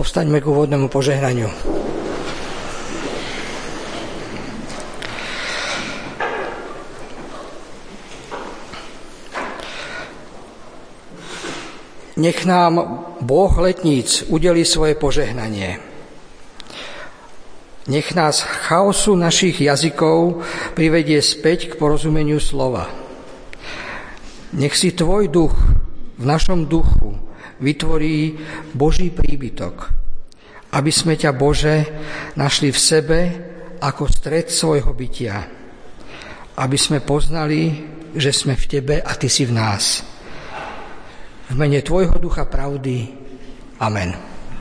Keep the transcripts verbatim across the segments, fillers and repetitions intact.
Povstaňme k úvodnému požehnaniu. Nech nám Boh letníc udeli svoje požehnanie. Nech nás chaosu našich jazykov privedie späť k porozumeniu slova. Nech si tvoj duch v našom duchu vytvorí Boží príbytok, aby sme ťa, Bože, našli v sebe ako stred svojho bytia, aby sme poznali, že sme v tebe a ty si v nás. V mene tvojho ducha pravdy. Amen.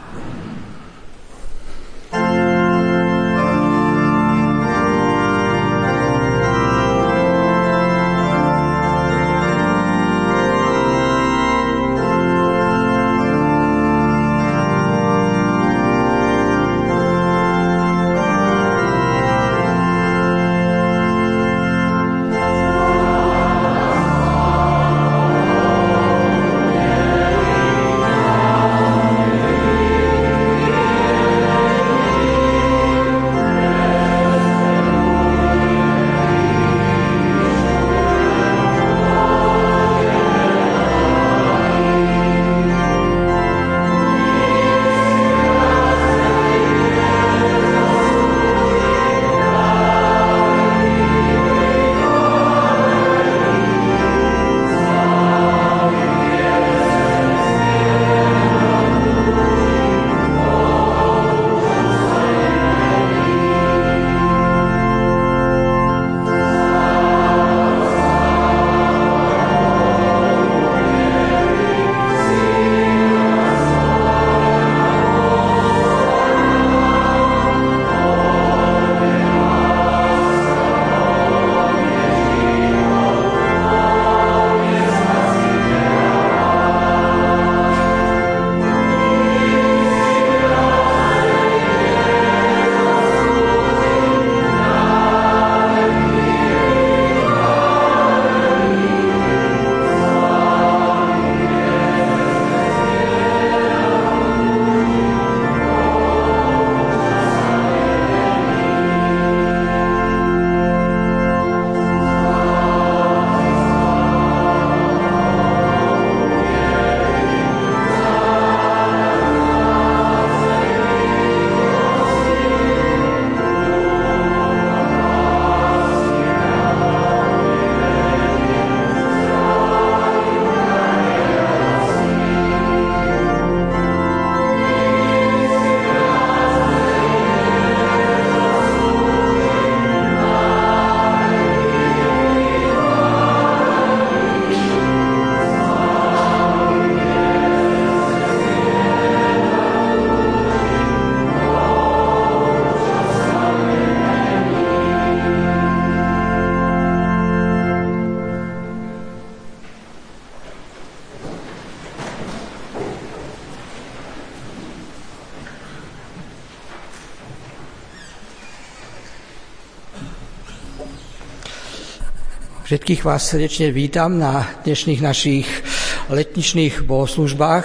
Všetkých vás srdečne vítam na dnešných našich letničných bohoslužbách.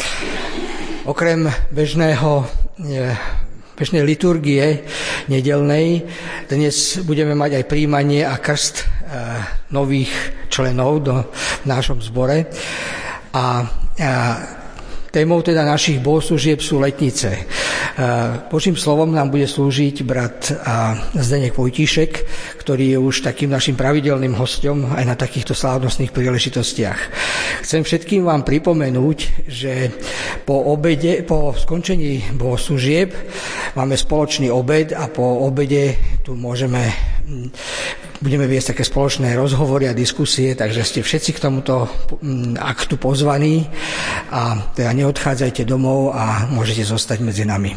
Okrem bežného, bežnej liturgie nedeľnej dnes budeme mať aj prijímanie a krst nových členov do, v našom zbore. A, a témou teda našich bohoslúžieb sú letnice. Božím slovom nám bude slúžiť brat Zdeněk Vojtíšek, ktorý je už takým našim pravidelným hosťom aj na takýchto slávnostných príležitostiach. Chcem všetkým vám pripomenúť, že po obede, po skončení bohoslúžieb máme spoločný obed a po obede tu môžeme, budeme viesť také spoločné rozhovory a diskusie, takže ste všetci k tomuto aktu pozvaní a teda neodchádzajte domov a môžete zostať medzi nami.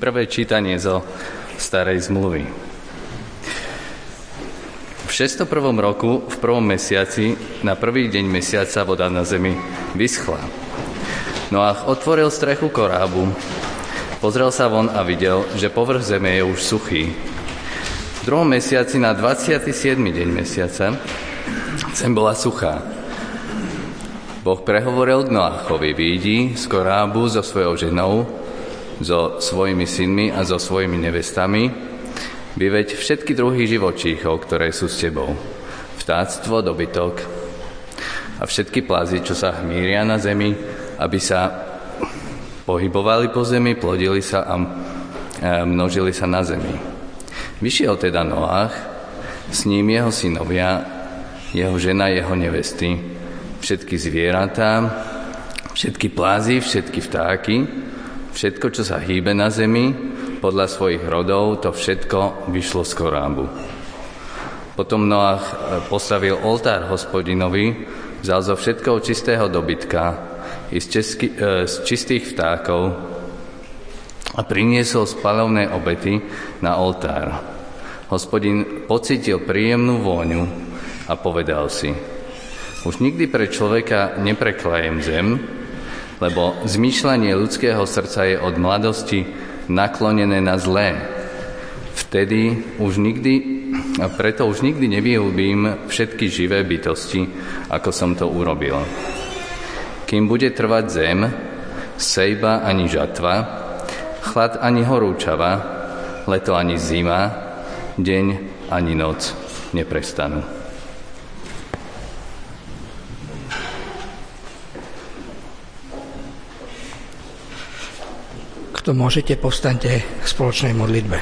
prvé čítanie zo Starej zmluvy. V šesťstoprvom roku, v prvom mesiaci, na prvý deň mesiaca voda na zemi vyschla. Noach otvoril strechu korábu, pozrel sa von a videl, že povrch zeme je už suchý. V druhom mesiaci na dvadsiaty siedmy deň mesiaca zem bola suchá. Boh prehovoril k Noachovi: vyjdi z korábu so svojou ženou, so svojimi synmi a so svojimi nevestami, vyveď všetky druhy živočíchov, ktoré sú s tebou, vtáctvo, dobytok a všetky plázy, čo sa hmíria na zemi, aby sa pohybovali po zemi, plodili sa a množili sa na zemi. Vyšiel teda Noach, s ním jeho synovia, jeho žena, jeho nevesty, všetky zvieratá, všetky plázy, všetky vtáky, všetko, čo sa hýbe na zemi, podľa svojich rodov, to všetko vyšlo z korábu. Potom Noach postavil oltár Hospodinovi, vzal zo všetkého čistého dobytka i z, česky, e, z čistých vtákov a priniesol spaľovné obety na oltár. Hospodin pocítil príjemnú vôňu a povedal si: už nikdy pre človeka nepreklejem zem, lebo zmýšľanie ľudského srdca je od mladosti naklonené na zlé. Vtedy už nikdy, a preto už nikdy nevyhubím všetky živé bytosti, ako som to urobil. Kým bude trvať zem, sejba ani žatva, chlad ani horúčava, leto ani zima, deň ani noc neprestanú. Kto môžete, povstaňte v spoločnej modlitbe.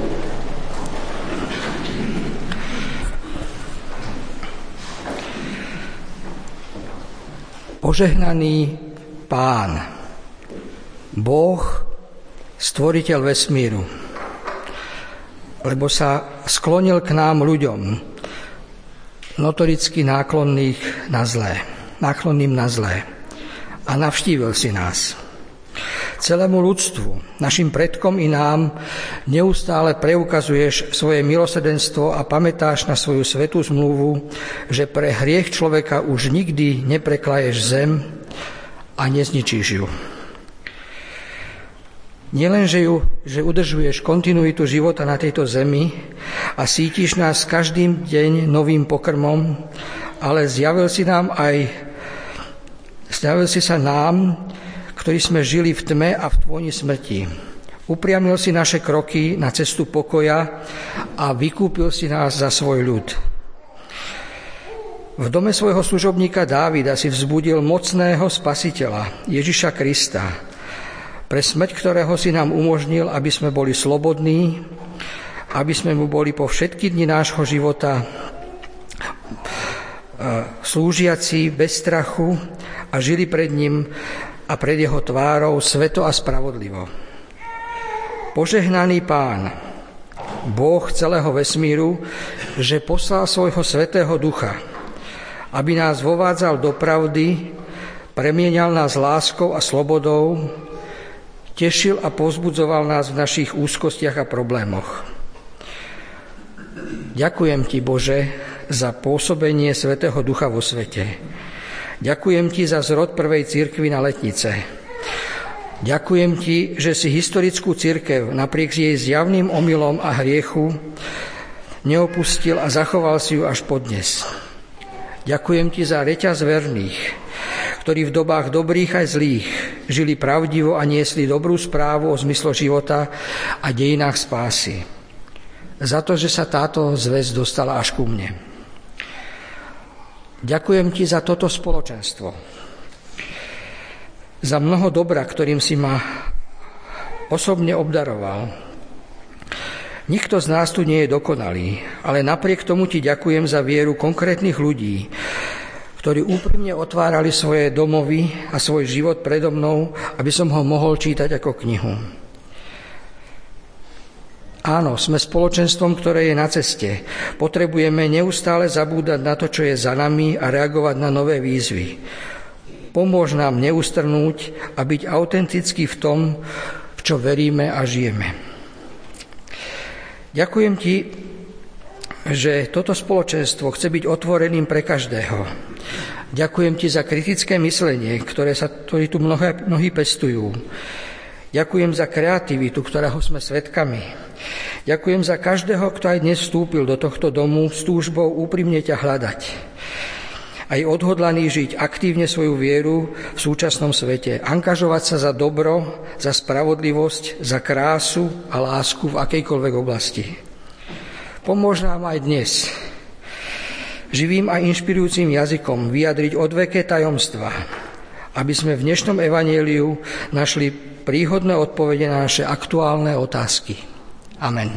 Požehnaný Pán, Boh, stvoriteľ vesmíru, lebo sa sklonil k nám ľuďom, notoricky náklonných na zlé, náklonným na zlé, a navštívil si nás. Celému ľudstvu, našim predkom i nám, neustále preukazuješ svoje milosrdenstvo a pamätáš na svoju svätú zmluvu, že pre hriech človeka už nikdy nepreklaješ zem a nezničíš ju. Nielen, že, ju, že udržuješ kontinuitu života na tejto zemi a sítiš nás každým deň novým pokrmom, ale zjavil si nám aj zjavil si sa nám, ktorí sme žili v tme a v tvoni smrti. Upriamil si naše kroky na cestu pokoja a vykúpil si nás za svoj ľud. V dome svojho služobníka Dávida si vzbudil mocného spasiteľa, Ježiša Krista, pre smrť ktorého si nám umožnil, aby sme boli slobodní, aby sme mu boli po všetky dni nášho života slúžiaci bez strachu a žili pred ním a pred jeho tvárou sveto a spravodlivo. Požehnaný Pán, Boh celého vesmíru, že poslal svojho svätého Ducha, aby nás vovádzal do pravdy, premienial nás láskou a slobodou, tešil a povzbudzoval nás v našich úzkostiach a problémoch. Ďakujem ti, Bože, za pôsobenie svätého Ducha vo svete. Ďakujem ti za zrod prvej cirkvi na Letnice. Ďakujem ti, že si historickú cirkev napriek jej zjavným omylom a hriechu neopustil a zachoval si ju až podnes. Ďakujem ti za reťaz verných, ktorí v dobách dobrých aj zlých žili pravdivo a niesli dobrú správu o zmysle života a dejinách spásy. Za to, že sa táto zvesť dostala až ku mne. Ďakujem ti za toto spoločenstvo, za mnoho dobra, ktorým si ma osobne obdaroval. Nikto z nás tu nie je dokonalý, ale napriek tomu ti ďakujem za vieru konkrétnych ľudí, ktorí úprimne otvárali svoje domovy a svoj život predo mnou, aby som ho mohol čítať ako knihu. Áno, sme spoločenstvom, ktoré je na ceste. Potrebujeme neustále zabúdať na to, čo je za nami a reagovať na nové výzvy. Pomôž nám neustrnúť a byť autentický v tom, v čo veríme a žijeme. Ďakujem ti, že toto spoločenstvo chce byť otvoreným pre každého. Ďakujem ti za kritické myslenie, ktoré sa ktoré tu mnohé, mnohí pestujú. Ďakujem za kreativitu, ktorého sme svedkami. Ďakujem za každého, kto aj dnes vstúpil do tohto domu s túžbou úprimne ťa hľadať. Aj odhodlaný žiť aktívne svoju vieru v súčasnom svete. Angažovať sa za dobro, za spravodlivosť, za krásu a lásku v akejkoľvek oblasti. Pomôž nám aj dnes živým a inšpirujúcim jazykom vyjadriť odveké tajomstva, aby sme v dnešnom evanjeliu našli príhodné odpovede na naše aktuálne otázky. Amen.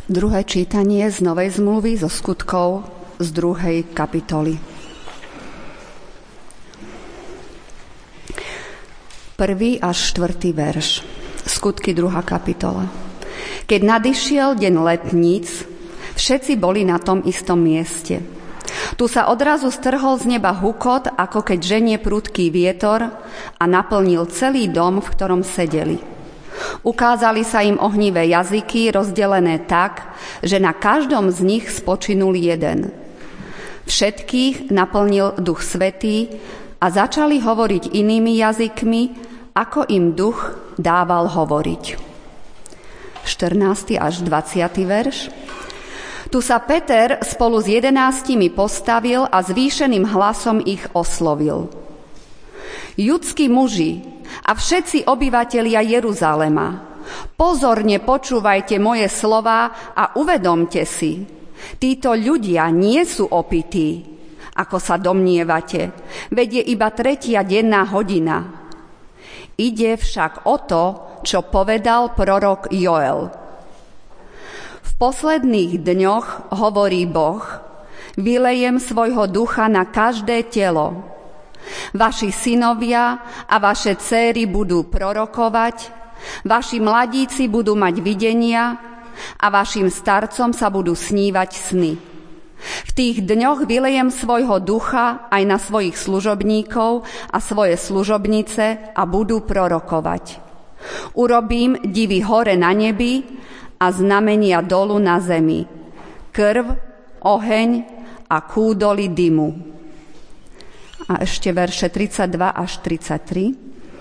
Druhé čítanie z Novej zmluvy zo Skutkov z druhej kapitoly. Prvý až štvrtý verš. Skutky druhá kapitola. Keď nadišiel deň letníc, všetci boli na tom istom mieste. Tu sa odrazu strhol z neba hukot, ako keď ženie prudký vietor a naplnil celý dom, v ktorom sedeli. Ukázali sa im ohnivé jazyky, rozdelené tak, že na každom z nich spočinul jeden. Všetkých naplnil Duch Svätý a začali hovoriť inými jazykmi, ako im Duch dával hovoriť. štrnásty až dvadsiaty verš. Tu sa Peter spolu s jedenástimi postavil a zvýšeným hlasom ich oslovil. Judskí muži a všetci obyvatelia Jeruzalema, pozorne počúvajte moje slová a uvedomte si, títo ľudia nie sú opití, ako sa domnievate, veď je iba tretia denná hodina. Ide však o to, čo povedal prorok Joel. V posledných dňoch, hovorí Boh, vylejem svojho ducha na každé telo. Vaši synovia a vaše dcéry budú prorokovať, vaši mladíci budú mať videnia a vašim starcom sa budú snívať sny. V tých dňoch vylejem svojho ducha aj na svojich služobníkov a svoje služobnice a budú prorokovať. Urobím divy hore na nebi a znamenia dolu na zemi, krv, oheň a kúdoly dymu. A ešte verše tridsaťdva až tridsaťtri.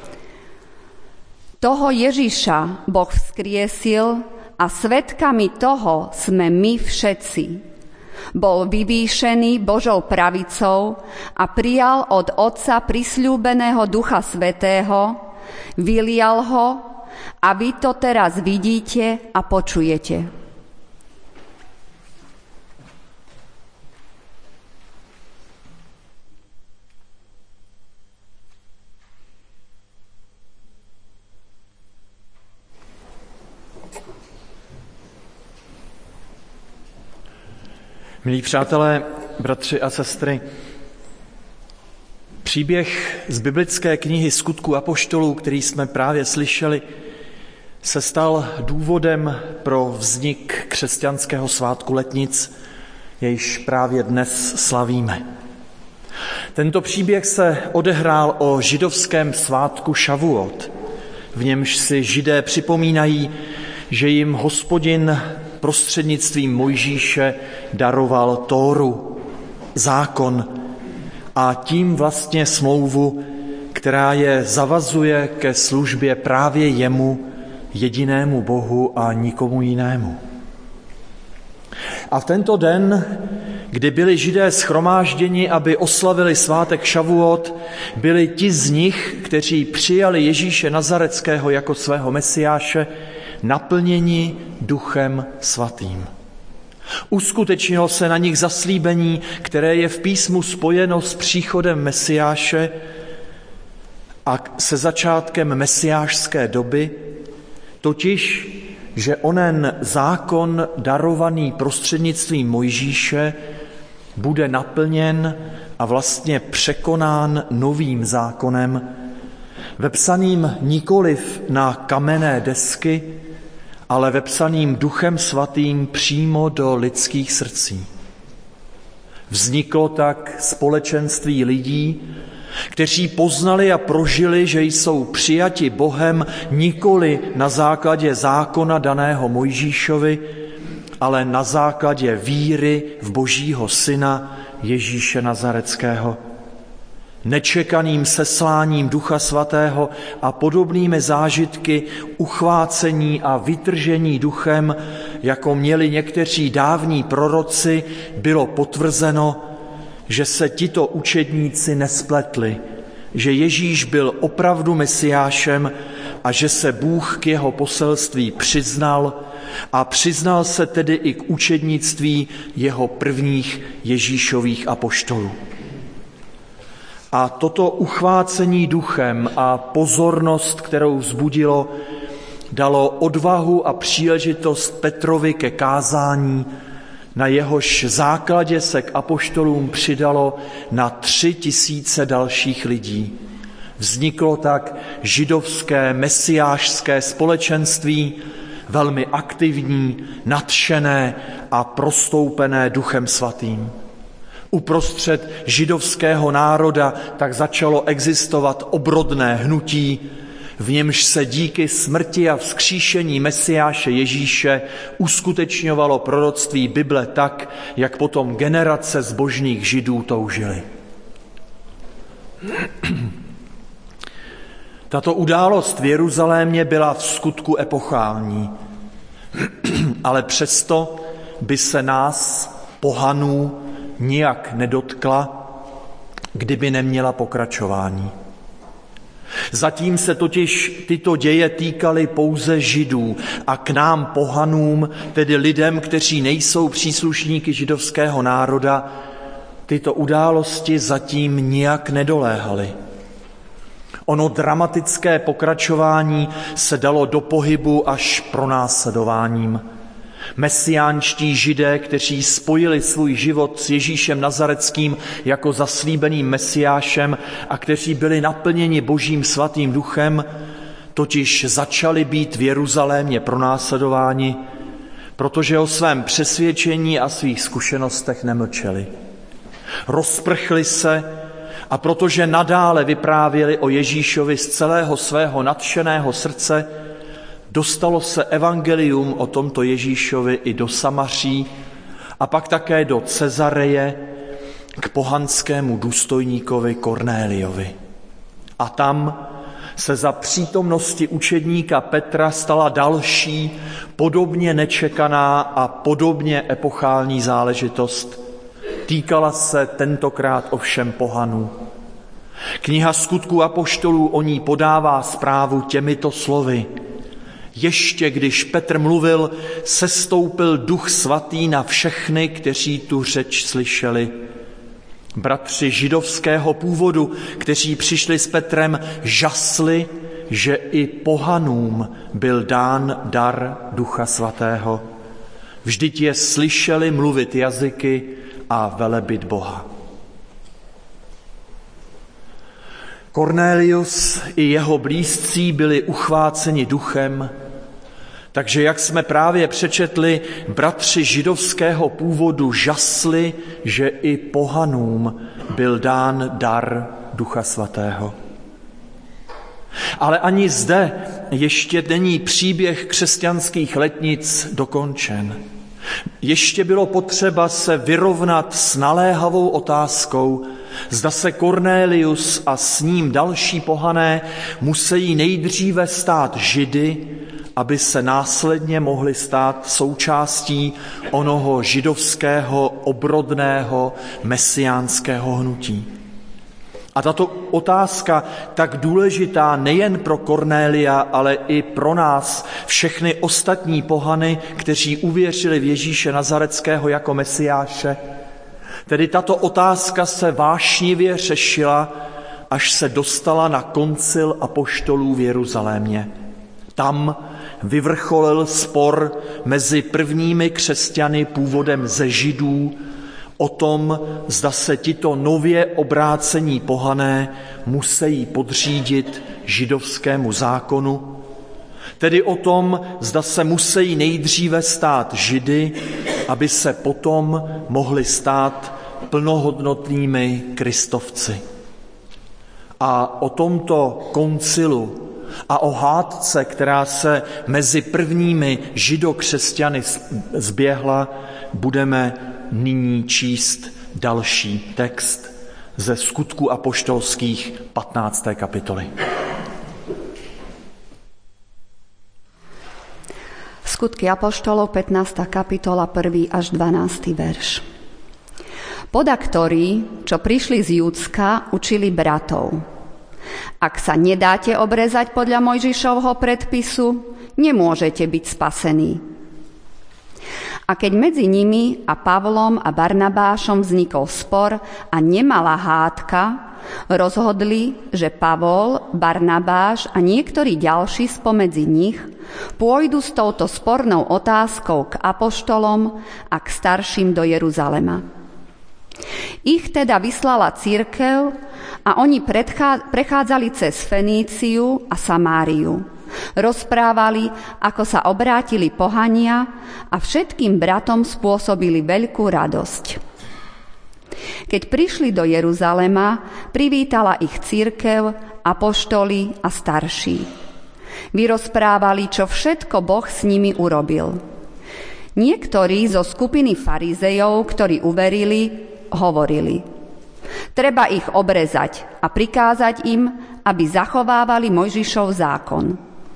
Toho Ježiša Boh vzkriesil a svedkami toho sme my všetci. Bol vyvýšený Božou pravicou a prijal od Otca prisľúbeného Ducha Svätého, vylial ho a vy to teraz vidíte a počujete. Milí přátelé, bratři a sestry, příběh z biblické knihy Skutků apoštolů, který jsme právě slyšeli, se stal důvodem pro vznik křesťanského svátku letnic, jejž právě dnes slavíme. Tento příběh se odehrál o židovském svátku Šavuot, v němž si Židé připomínají, že jim Hospodin prostřednictvím Mojžíše daroval Tóru, zákon, a tím vlastně smlouvu, která je zavazuje ke službě právě jemu, jedinému Bohu a nikomu jinému. A v tento den, kdy byli Židé shromážděni, aby oslavili svátek Šavuot, byli ti z nich, kteří přijali Ježíše Nazareckého jako svého Mesiáše, naplněni Duchem Svatým. Uskutečnilo se na nich zaslíbení, které je v písmu spojeno s příchodem Mesiáše a se začátkem mesiášské doby, totiž, že onen zákon darovaný prostřednictvím Mojžíše bude naplněn a vlastně překonán novým zákonem, vepsaným nikoliv na kamenné desky, ale vepsaným Duchem Svatým přímo do lidských srdcí. Vzniklo tak společenství lidí, kteří poznali a prožili, že jsou přijati Bohem nikoli na základě zákona daného Mojžíšovi, ale na základě víry v Božího Syna Ježíše Nazareckého. Nečekaným sesláním Ducha Svatého a podobnými zážitky uchvácení a vytržení duchem, jako měli někteří dávní proroci, bylo potvrzeno, že se tito učedníci nespletli, že Ježíš byl opravdu Mesiášem a že se Bůh k jeho poselství přiznal a přiznal se tedy i k učednictví jeho prvních Ježíšových apoštolů. A toto uchvácení duchem a pozornost, kterou vzbudilo, dalo odvahu a příležitost Petrovi ke kázání, na jehož základě se k apoštolům přidalo na tři tisíce dalších lidí. Vzniklo tak židovské mesiášské společenství, velmi aktivní, nadšené a prostoupené Duchem Svatým. Uprostřed židovského národa tak začalo existovat obrodné hnutí, v němž se díky smrti a vzkříšení Mesiáše Ježíše uskutečňovalo proroctví Bible tak, jak potom generace zbožných Židů toužily. Tato událost v Jeruzalémě byla v skutku epochální, ale přesto by se nás, pohanů, nijak nedotkla, kdyby neměla pokračování. Zatím se totiž tyto děje týkaly pouze Židů a k nám pohanům, tedy lidem, kteří nejsou příslušníky židovského národa, tyto události zatím nijak nedoléhaly. Ono dramatické pokračování se dalo do pohybu až pronásledováním. Mesiánští Židé, kteří spojili svůj život s Ježíšem Nazareckým jako zaslíbeným Mesiášem a kteří byli naplněni Božím svatým duchem, totiž začali být v Jeruzalémě pronásledováni, protože o svém přesvědčení a svých zkušenostech nemlčeli. Rozprchli se a protože nadále vyprávěli o Ježíšovi z celého svého nadšeného srdce, dostalo se evangelium o tomto Ježíšovi i do Samaří a pak také do Cezareje k pohanskému důstojníkovi Kornéliovi. A tam se za přítomnosti učedníka Petra stala další, podobně nečekaná a podobně epochální záležitost. Týkala se tentokrát ovšem pohanů. Kniha Skutků apoštolů o ní podává zprávu těmito slovy. Ještě když Petr mluvil, sestoupil Duch Svatý na všechny, kteří tu řeč slyšeli. Bratři židovského původu, kteří přišli s Petrem, žasli, že i pohanům byl dán dar Ducha Svatého. Vždyť je slyšeli mluvit jazyky a velebit Boha. Kornélius i jeho blízcí byli uchváceni duchem, takže jak jsme právě přečetli, bratři židovského původu žasli, že i pohanům byl dán dar Ducha Svatého. Ale ani zde ještě není příběh křesťanských letnic dokončen. Ještě bylo potřeba se vyrovnat s naléhavou otázkou, zda se Kornélius a s ním další pohané musí nejdříve stát Židy, aby se následně mohli stát součástí onoho židovského obrodného mesiánského hnutí. A tato otázka, tak důležitá nejen pro Kornélia, ale i pro nás, všechny ostatní pohany, kteří uvěřili v Ježíše Nazareckého jako Mesiáše, tedy tato otázka se vášnivě řešila, až se dostala na koncil apoštolů v Jeruzalémě. Tam vyvrcholil spor mezi prvními křesťany původem ze Židů o tom, zda se tito nově obrácení pohané musí podřídit židovskému zákonu, tedy o tom, zda se musí nejdříve stát Židy, aby se potom mohli stát plnohodnotnými kristovci. A o tomto koncilu a o hádce, která se mezi prvními židokřesťany zběhla, budeme nyní číst další text ze Skutků apoštolských patnácté kapitoly. Skutky apoštolov pätnásta kapitola, prvý až dvanásty verš. Podaktorí, čo prišli z Judska, učili bratov. Ak sa nedáte obrezať podľa Mojžišovho predpisu, nemôžete byť spasení. A keď medzi nimi a Pavlom a Barnabášom vznikol spor a nemalá hádka, rozhodli, že Pavol, Barnabáš a niektorí ďalší spomedzi nich pôjdu s touto spornou otázkou k apoštolom a k starším do Jeruzalema. Ich teda vyslala cirkev a oni prechádzali cez Feníciu a Samáriu. Rozprávali, ako sa obrátili pohania a všetkým bratom spôsobili veľkú radosť. Keď prišli do Jeruzalema, privítala ich cirkev, apoštoli a starší. Vyrozprávali, čo všetko Boh s nimi urobil. Niektorí zo skupiny farizejov, ktorí uverili, hovorili: treba ich obrezať a prikázať im, aby zachovávali Mojžišov zákon.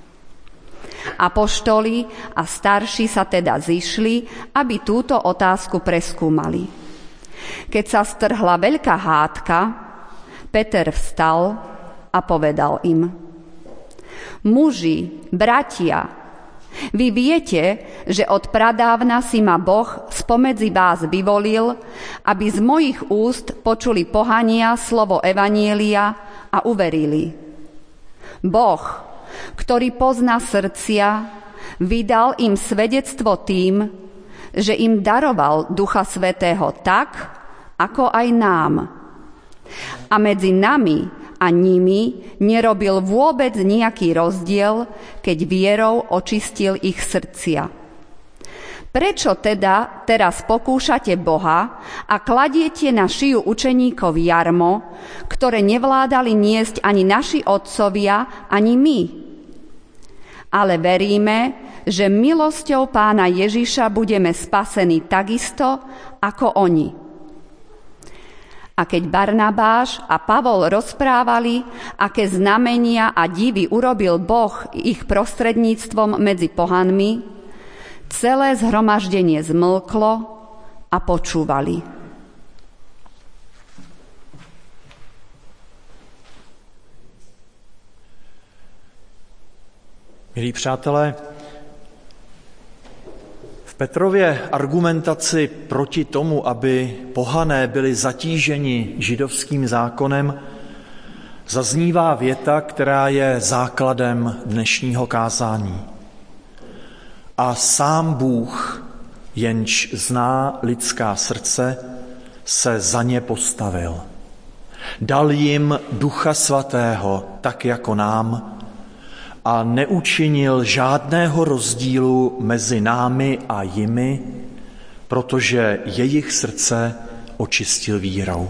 Apoštoli a starší sa teda zišli, aby túto otázku preskúmali. Keď sa strhla veľká hádka, Peter vstal a povedal im: muži, bratia, vy viete, že od pradávna si ma Boh spomedzi vás vyvolil, aby z mojich úst počuli pohania slovo evanjelia a uverili. Boh, ktorý pozná srdcia, vydal im svedectvo tým, že im daroval Ducha Svätého tak, ako aj nám. A medzi nami a nimi nerobil vôbec nejaký rozdiel, keď vierou očistil ich srdcia. Prečo teda teraz pokúšate Boha a kladiete na šiju učeníkov jarmo, ktoré nevládali niesť ani naši otcovia, ani my? Ale veríme, že milosťou Pána Ježiša budeme spasení takisto, ako oni. A keď Barnabáš a Pavol rozprávali, aké znamenia a divy urobil Boh ich prostredníctvom medzi pohanmi, celé zhromaždenie zmlklo a počúvali. Milí přátelé, v Petrově argumentaci proti tomu, aby pohané byli zatíženi židovským zákonem, zaznívá věta, která je základem dnešního kázání. A sám Bůh, jenž zná lidská srdce, se za ně postavil. Dal jim Ducha Svatého, tak jako nám, a neučinil žádného rozdílu mezi námi a jimi, protože jejich srdce očistil vírou.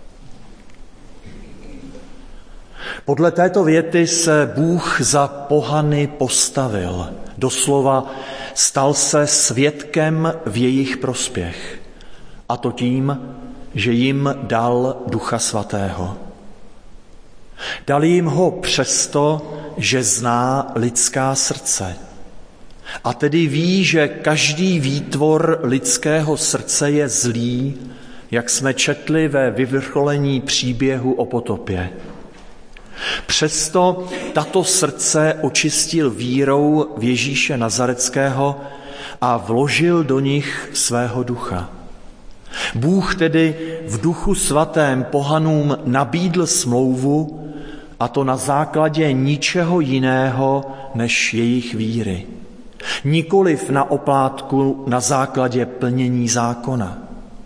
Podle této věty se Bůh za pohany postavil, doslova stal se svědkem v jejich prospěch, a to tím, že jim dal Ducha Svatého. Dal jim ho přesto, že zná lidská srdce. A tedy ví, že každý výtvor lidského srdce je zlý, jak jsme četli ve vyvrcholení příběhu o potopě. Přesto tato srdce očistil vírou v Ježíše Nazareckého a vložil do nich svého ducha. Bůh tedy v Duchu Svatém pohanům nabídl smlouvu, a to na základě ničeho jiného než jejich víry. Nikoliv na oplátku na základě plnění zákona.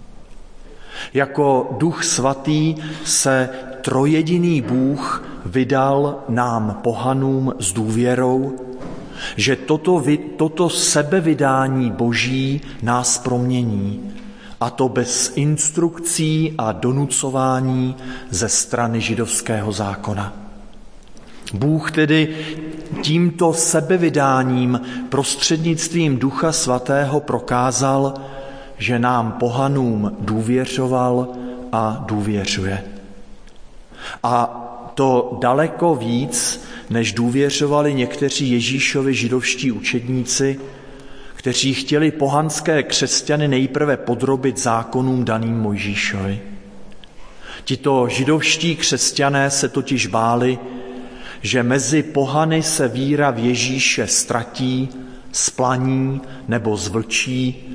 Jako Duch Svatý se trojediný Bůh vydal nám pohanům s důvěrou, že toto, toto sebevydání Boží nás promění, a to bez instrukcí a donucování ze strany židovského zákona. Bůh tedy tímto sebevydáním prostřednictvím Ducha Svatého prokázal, že nám pohanům důvěřoval a důvěřuje. A to daleko víc, než důvěřovali někteří Ježíšovi židovští učedníci, kteří chtěli pohanské křesťany nejprve podrobit zákonům daným Mojžíšovi. Tito židovští křesťané se totiž báli, že mezi pohany se víra v Ježíše ztratí, splaní nebo zvlčí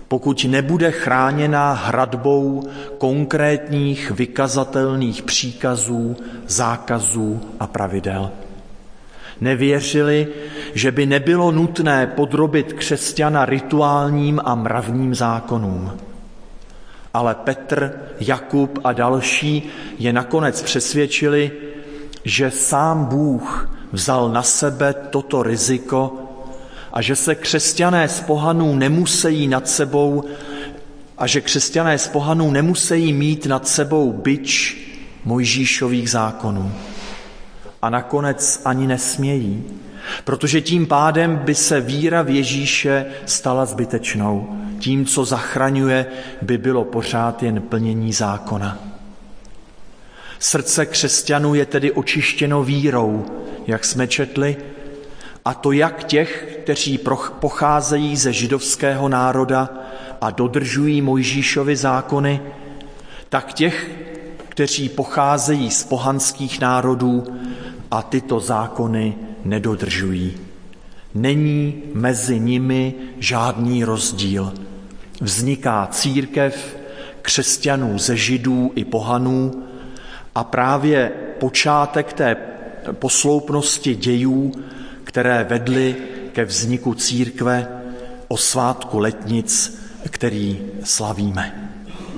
pokud nebude chráněna hradbou konkrétních vykazatelných příkazů, zákazů a pravidel. Nevěřili, že by nebylo nutné podrobit křesťana rituálním a mravním zákonům. Ale Petr, Jakub a další je nakonec přesvědčili, že sám Bůh vzal na sebe toto riziko a že se křesťané z pohanů nemusí nad sebou a že křesťané z pohanů nemusí mít nad sebou bič Mojžíšových zákonů. A nakonec ani nesmějí, protože tím pádem by se víra v Ježíše stala zbytečnou. Tím, co zachraňuje, by bylo pořád jen plnění zákona. Srdce křesťanů je tedy očištěno vírou, jak jsme četli, a to jak těch, kteří pocházejí ze židovského národa a dodržují Mojžíšovy zákony, tak těch, kteří pocházejí z pohanských národů a tyto zákony nedodržují. Není mezi nimi žádný rozdíl. Vzniká církev křesťanů ze židů i pohanů a právě počátek té posloupnosti dějů, které vedly ke vzniku církve o svátku letnic, který slavíme.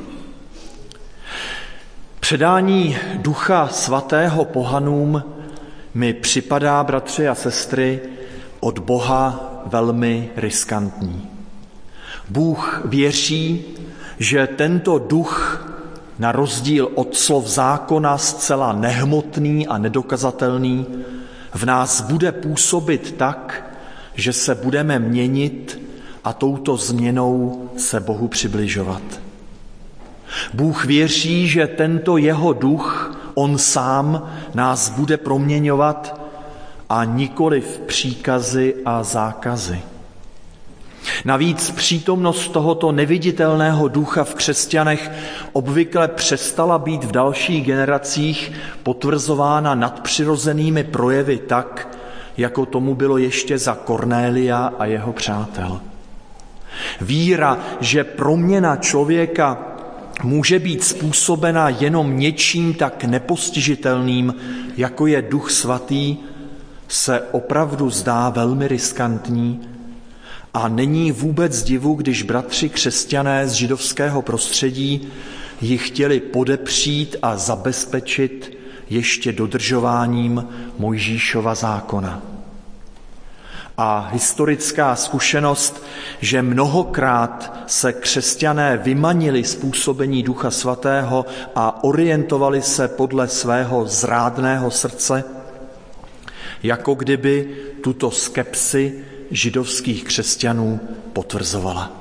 Předání Ducha Svatého pohanům mi připadá, bratři a sestry, od Boha velmi riskantní. Bůh věří, že tento duch, na rozdíl od slov zákona zcela nehmotný a nedokazatelný, v nás bude působit tak, že se budeme měnit a touto změnou se Bohu přibližovat. Bůh věří, že tento jeho duch, on sám, nás bude proměňovat a nikoliv příkazy a zákazy. Navíc přítomnost tohoto neviditelného ducha v křesťanech obvykle přestala být v dalších generacích potvrzována nadpřirozenými projevy tak, jako tomu bylo ještě za Kornélia a jeho přátel. Víra, že proměna člověka může být způsobena jenom něčím tak nepostižitelným, jako je Duch Svatý, se opravdu zdá velmi riskantní a není vůbec divu, když bratři křesťané z židovského prostředí ji chtěli podepřít a zabezpečit ještě dodržováním Mojžíšova zákona. A historická zkušenost, že mnohokrát se křesťané vymanili z působení Ducha Svatého a orientovali se podle svého zrádného srdce, jako kdyby tuto skepsi židovských křesťanů potvrzovala.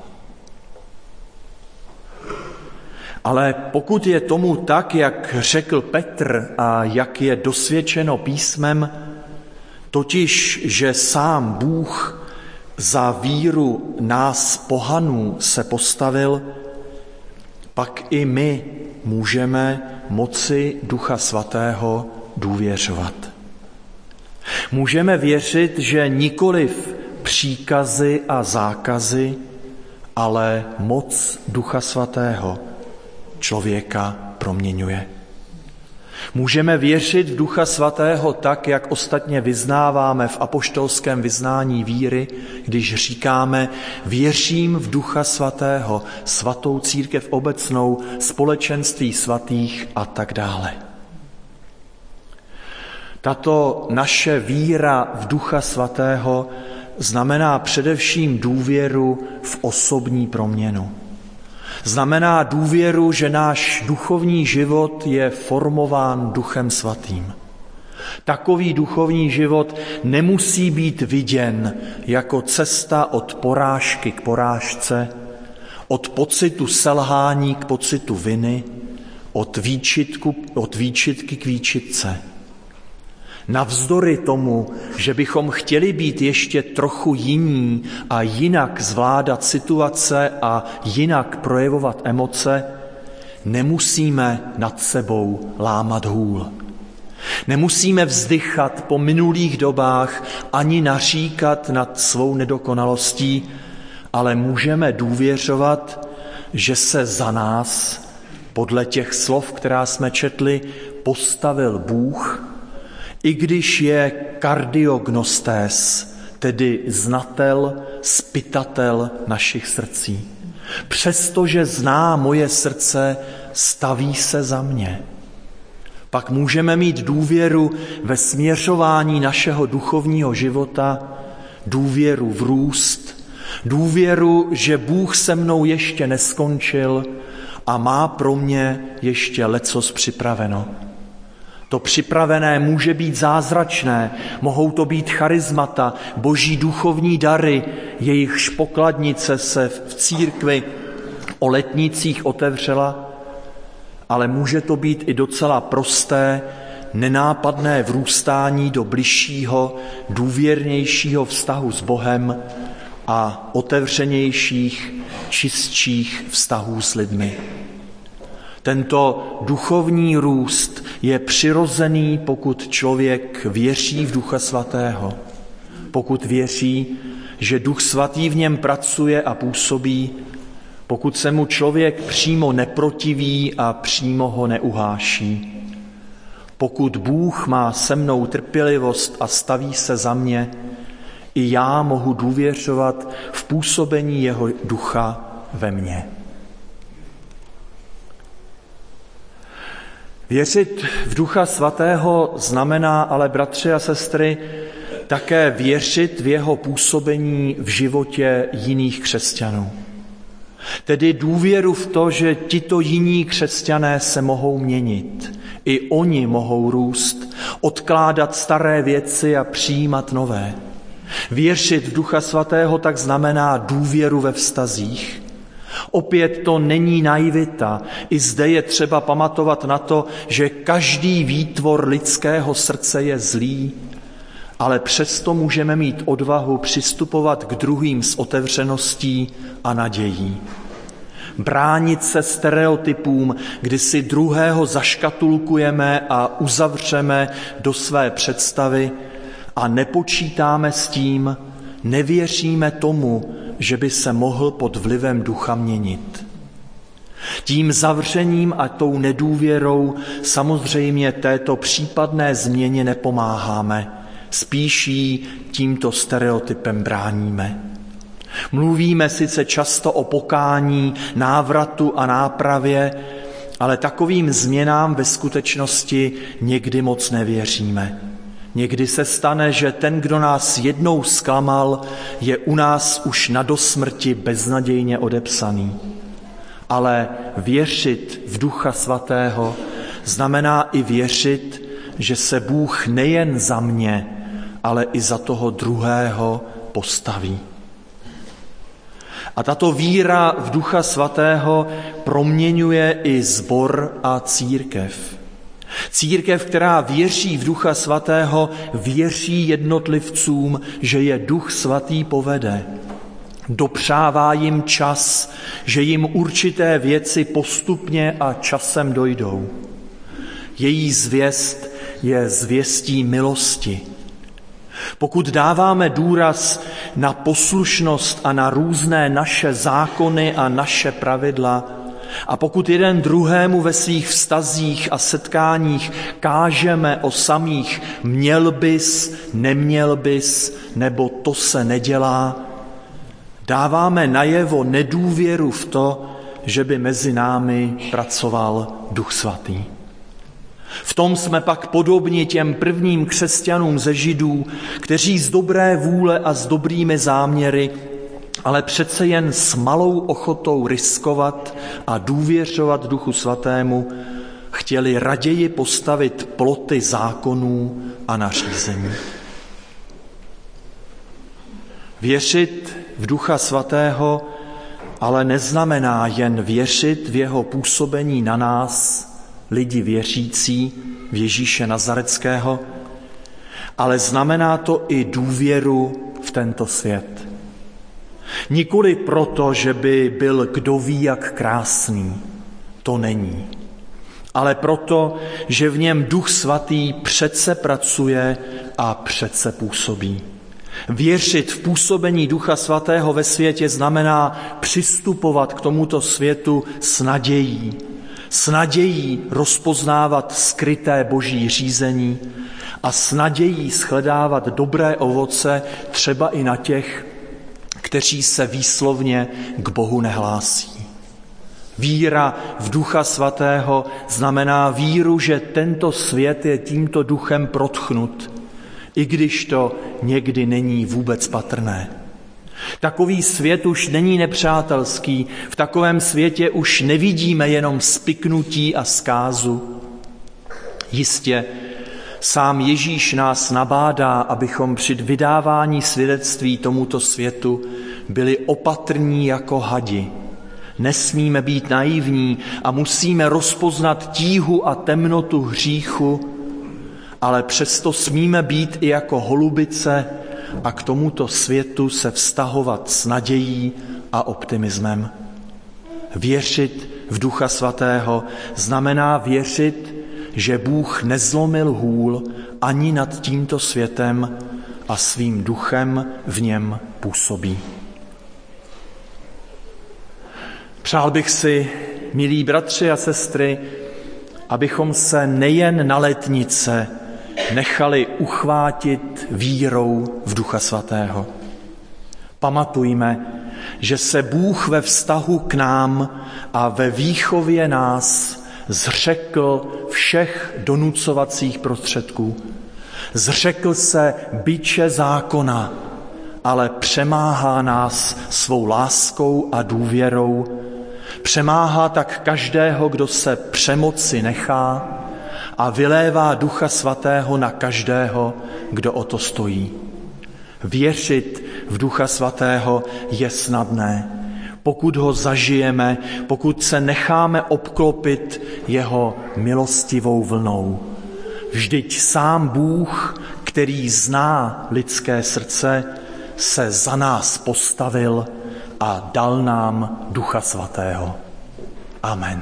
Ale pokud je tomu tak, jak řekl Petr a jak je dosvědčeno písmem, totiž, že sám Bůh za víru nás pohanů se postavil, pak i my můžeme moci Ducha Svatého důvěřovat. Můžeme věřit, že nikoliv příkazy a zákazy, ale moc Ducha Svatého člověka proměňuje. Můžeme věřit v Ducha Svatého tak, jak ostatně vyznáváme v apoštolském vyznání víry, když říkáme věřím v Ducha Svatého, svatou církev obecnou, společenství svatých a tak dále. Tato naše víra v Ducha Svatého znamená především důvěru v osobní proměnu. Znamená důvěru, že náš duchovní život je formován Duchem Svatým. Takový duchovní život nemusí být viděn jako cesta od porážky k porážce, od pocitu selhání k pocitu viny, od, výčitku, od výčitky k výčitce. Navzdory tomu, že bychom chtěli být ještě trochu jiní a jinak zvládat situace a jinak projevovat emoce, nemusíme nad sebou lámat hůl. Nemusíme vzdychat po minulých dobách ani naříkat nad svou nedokonalostí, ale můžeme důvěřovat, že se za nás, podle těch slov, která jsme četli, postavil Bůh, i když je kardiognostés, tedy znatel, zpytatel našich srdcí. Přestože zná moje srdce, staví se za mě. Pak můžeme mít důvěru ve směřování našeho duchovního života, důvěru v růst, důvěru, že Bůh se mnou ještě neskončil a má pro mě ještě lecos připraveno. To připravené může být zázračné, mohou to být charismata, boží duchovní dary, jejichž pokladnice se v církvi o letnicích otevřela, ale může to být i docela prosté, nenápadné vrůstání do bližšího, důvěrnějšího vztahu s Bohem a otevřenějších, čistších vztahů s lidmi. Tento duchovní růst je přirozený, pokud člověk věří v Ducha Svatého. Pokud věří, že Duch Svatý v něm pracuje a působí, pokud se mu člověk přímo neprotiví a přímo ho neuháší. Pokud Bůh má se mnou trpělivost a staví se za mě, i já mohu důvěřovat v působení jeho ducha ve mně. Věřit v Ducha Svatého znamená ale, bratři a sestry, také věřit v jeho působení v životě jiných křesťanů. Tedy důvěru v to, že tito jiní křesťané se mohou měnit. I oni mohou růst, odkládat staré věci a přijímat nové. Věřit v Ducha Svatého tak znamená důvěru ve vztazích. Opět to není naivita. I zde je třeba pamatovat na to, že každý výtvor lidského srdce je zlý, ale přesto můžeme mít odvahu přistupovat k druhým s otevřeností a nadějí. Bránit se stereotypům, kdy si druhého zaškatulkujeme a uzavřeme do své představy a nepočítáme s tím, nevěříme tomu, že by se mohl pod vlivem ducha měnit. Tím zavřením a tou nedůvěrou samozřejmě této případné změně nepomáháme, spíš jí tímto stereotypem bráníme. Mluvíme sice často o pokání, návratu a nápravě, ale takovým změnám ve skutečnosti někdy moc nevěříme. Někdy se stane, že ten, kdo nás jednou zklamal, je u nás už na dosmrti beznadějně odepsaný. Ale věřit v Ducha Svatého znamená i věřit, že se Bůh nejen za mě, ale i za toho druhého postaví. A tato víra v Ducha Svatého proměňuje i sbor a církev. Církev, která věří v Ducha Svatého, věří jednotlivcům, že je Duch Svatý povede. Dopřává jim čas, že jim určité věci postupně a časem dojdou. Její zvěst je zvěstí milosti. Pokud dáváme důraz na poslušnost a na různé naše zákony a naše pravidla, a pokud jeden druhému ve svých vztazích a setkáních kážeme o samých měl bys, neměl bys, nebo to se nedělá, dáváme najevo nedůvěru v to, že by mezi námi pracoval Duch Svatý. V tom jsme pak podobni těm prvním křesťanům ze Židů, kteří z dobré vůle a s dobrými záměry, ale přece jen s malou ochotou riskovat a důvěřovat Duchu Svatému, chtěli raději postavit ploty zákonů a nařízení. Věřit v Ducha Svatého ale neznamená jen věřit v jeho působení na nás, lidi věřící v Ježíše Nazareckého, ale znamená to i důvěru v tento svět. Nikoli proto, že by byl kdo ví jak krásný, to není, ale proto, že v něm Duch Svatý přece pracuje a přece působí. Věřit v působení Ducha Svatého ve světě znamená přistupovat k tomuto světu s nadějí. S nadějí rozpoznávat skryté boží řízení a s nadějí shledávat dobré ovoce třeba i na těch, kteří se výslovně k Bohu nehlásí. Víra v Ducha Svatého znamená víru, že tento svět je tímto duchem protchnut, i když to někdy není vůbec patrné. Takový svět už není nepřátelský, v takovém světě už nevidíme jenom spiknutí a zkázu. Jistě, sám Ježíš nás nabádá, abychom při vydávání svědectví tomuto světu byli opatrní jako hadi. Nesmíme být naivní a musíme rozpoznat tíhu a temnotu hříchu, ale přesto smíme být i jako holubice a k tomuto světu se vztahovat s nadějí a optimismem. Věřit v Ducha Svatého znamená věřit, že Bůh nezlomil hůl ani nad tímto světem a svým duchem v něm působí. Přál bych si, milí bratři a sestry, abychom se nejen na letnice nechali uchvátit vírou v Ducha Svatého. Pamatujme, že se Bůh ve vztahu k nám a ve výchově nás zřekl všech donucovacích prostředků. Zřekl se biče zákona, ale přemáhá nás svou láskou a důvěrou. Přemáhá tak každého, kdo se přemoci nechá a vylévá Ducha Svatého na každého, kdo o to stojí. Věřit v Ducha Svatého je snadné, pokud ho zažijeme, pokud se necháme obklopit jeho milostivou vlnou. Vždyť sám Bůh, který zná lidské srdce, se za nás postavil a dal nám Ducha Svatého. Amen.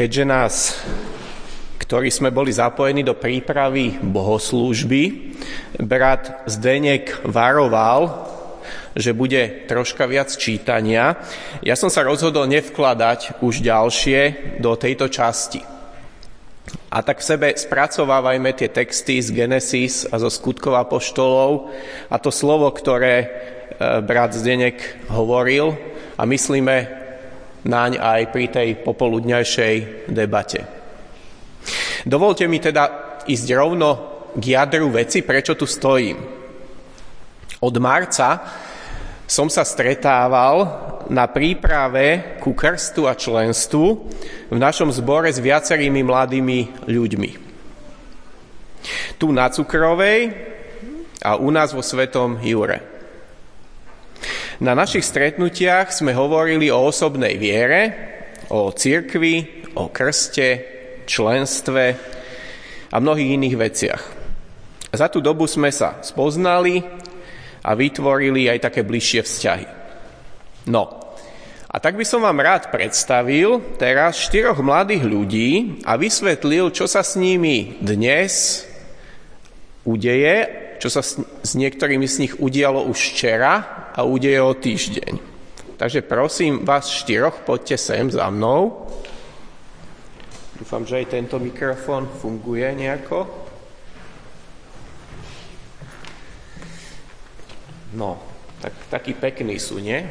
Keďže nás, ktorí sme boli zapojení do prípravy bohoslúžby, brat Zdeněk varoval, že bude troška viac čítania, ja som sa rozhodol nevkladať už ďalšie do tejto časti. A tak v sebe spracovávajme tie texty z Genesis a zo skutkov apoštolov a to slovo, ktoré brat Zdeněk hovoril a myslíme naň aj pri tej popoludňajšej debate. Dovolte mi teda ísť rovno k jadru veci, prečo tu stojím. Od marca som sa stretával na príprave ku krstu a členstvu v našom zbore s viacerými mladými ľuďmi. Tu na Cukrovej a u nás vo Svetom Jure. Na našich stretnutiach sme hovorili o osobnej viere, o cirkvi, o krste, členstve a mnohých iných veciach. Za tú dobu sme sa spoznali a vytvorili aj také bližšie vzťahy. No, a tak by som vám rád predstavil teraz štyroch mladých ľudí a vysvetlil, čo sa s nimi dnes udeje, čo sa s niektorými z nich udialo už včera a udeje o týždeň. Takže prosím vás štyroch, poďte sem za mnou. Dúfam, že aj tento mikrofón funguje nejako. No, tak, taký pekný sú, nie?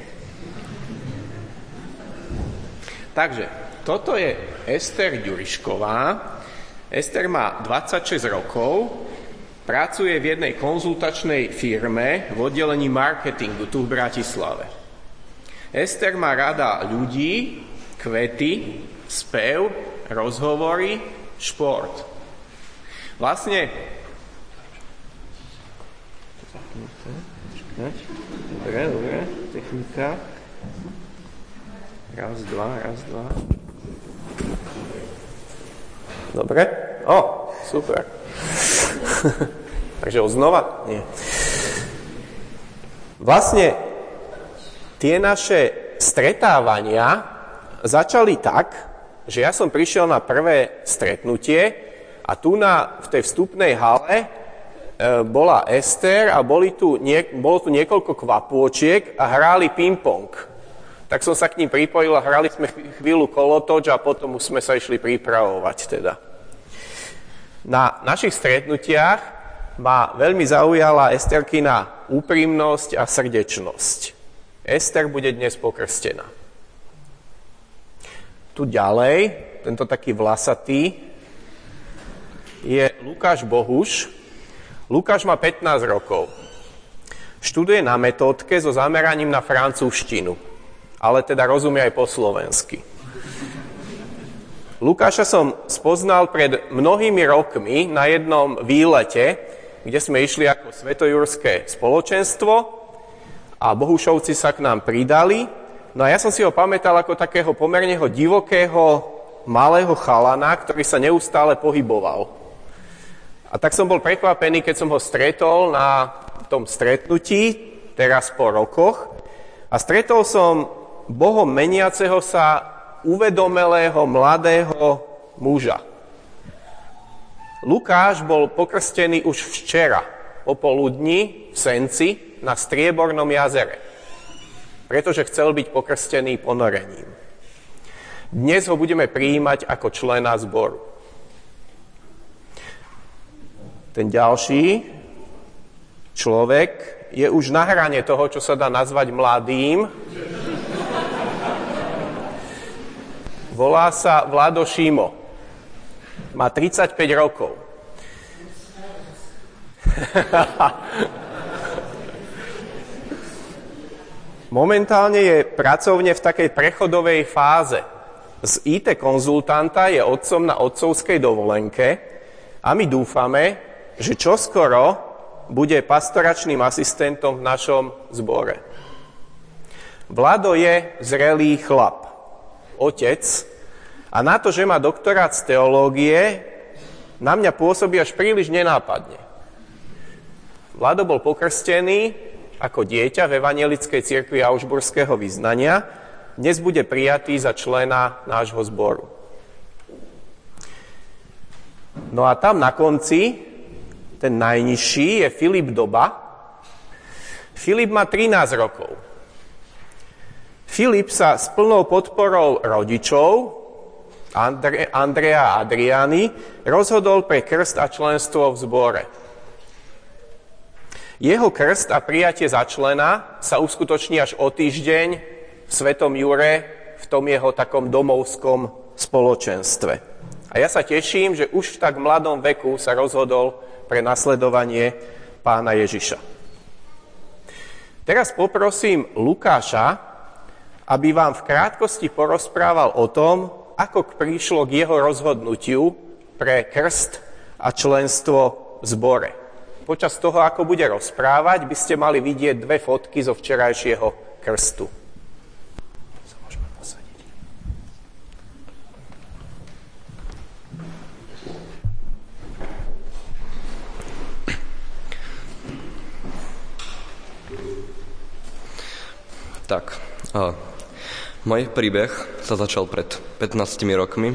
Takže, toto je Ester Ďurišková. Ester má dvadsaťšesť rokov, pracuje v jednej konzultačnej firme v oddelení marketingu tu v Bratislave. Ester má rada ľudí, kvety, spev, rozhovory, šport. Vlastne... Dobre, dobre, technika. Raz, dva, raz, dva. Dobre? O, super. Takže odznova? Nie. Vlastne tie naše stretávania začali tak, že ja som prišiel na prvé stretnutie a tu na, v tej vstupnej hale e, bola Ester a boli tu nie, bolo tu niekoľko kvapôčiek a hráli ping-pong. Tak som sa k ním pripojil a hrali sme chvíľu kolotoč a potom už sme sa išli pripravovať teda. Na našich stretnutiach ma veľmi zaujala Esterkina úprimnosť a srdečnosť. Ester bude dnes pokrstená. Tu ďalej, tento taký vlasatý, je Lukáš Bohuš. Lukáš má pätnásť rokov. Študuje na metódke so zameraním na francúzštinu, ale teda rozumie aj po slovensky. Lukáša som spoznal pred mnohými rokmi na jednom výlete, kde sme išli ako svetojurské spoločenstvo a Bohušovci sa k nám pridali. No a ja som si ho pamätal ako takého pomerne divokého, malého chalana, ktorý sa neustále pohyboval. A tak som bol prekvapený, keď som ho stretol na tom stretnutí, teraz po rokoch. A stretol som Bohom meniaceho sa uvedomelého mladého muža. Lukáš bol pokrstený už včera, popoludní v Senci na Striebornom jazere, pretože chcel byť pokrstený ponorením. Dnes ho budeme prijímať ako člena zboru. Ten ďalší človek je už na hrane toho, čo sa dá nazvať mladým. Volá sa Vlado Šimo. Má tridsaťpäť rokov. Momentálne je pracovne v takej prechodovej fáze. Z í té konzultanta je otcom na otcovskej dovolenke a my dúfame, že čoskoro bude pastoračným asistentom v našom zbore. Vlado je zrelý chlap, otec, a na to, že má doktorát z teológie, na mňa pôsobí až príliš nenápadne. Vlado bol pokrstený ako dieťa v Evanjelickej cirkvi Augsburského vyznania, dnes bude prijatý za člena nášho zboru. No a tam na konci, ten najnižší, je Filip Doba. Filip má trinásť rokov. Filip sa s plnou podporou rodičov, Andre, Andrea a Adriany, rozhodol pre krst a členstvo v zbore. Jeho krst a prijatie za člena sa uskutoční až o týždeň v Svetom Jure, v tom jeho takom domovskom spoločenstve. A ja sa teším, že už v tak mladom veku sa rozhodol pre nasledovanie Pána Ježiša. Teraz poprosím Lukáša, aby vám v krátkosti porozprával o tom, ako prišlo k jeho rozhodnutiu pre krst a členstvo v zbore. Počas toho, ako bude rozprávať, by ste mali vidieť dve fotky zo včerajšieho krstu. Tak, uh, môj príbeh sa začal pred pätnástimi rokmi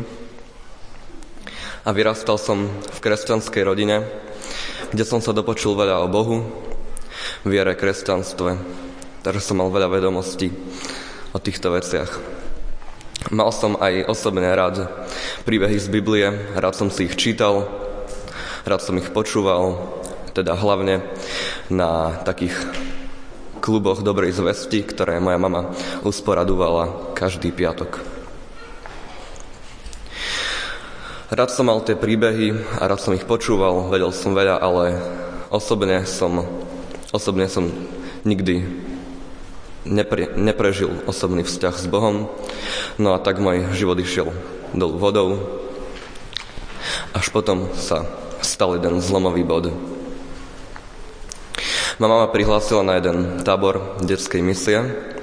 a vyrastal som v kresťanskej rodine, kde som sa dopočul veľa o Bohu, viere, kresťanstve, takže som mal veľa vedomostí o týchto veciach. Mal som aj osobne rád príbehy z Biblie, rád som si ich čítal, rád som ich počúval, teda hlavne na takých kluboch dobrej zvesti, ktoré moja mama usporadovala každý piatok. Rád som mal tie príbehy a rád som ich počúval, vedel som veľa, ale osobne som, osobne som nikdy nepre, neprežil osobný vzťah s Bohom, no a tak môj život išiel dolu vodou, až potom sa stal jeden zlomový bod. Mama ma prihlásila na jeden tábor detskej misie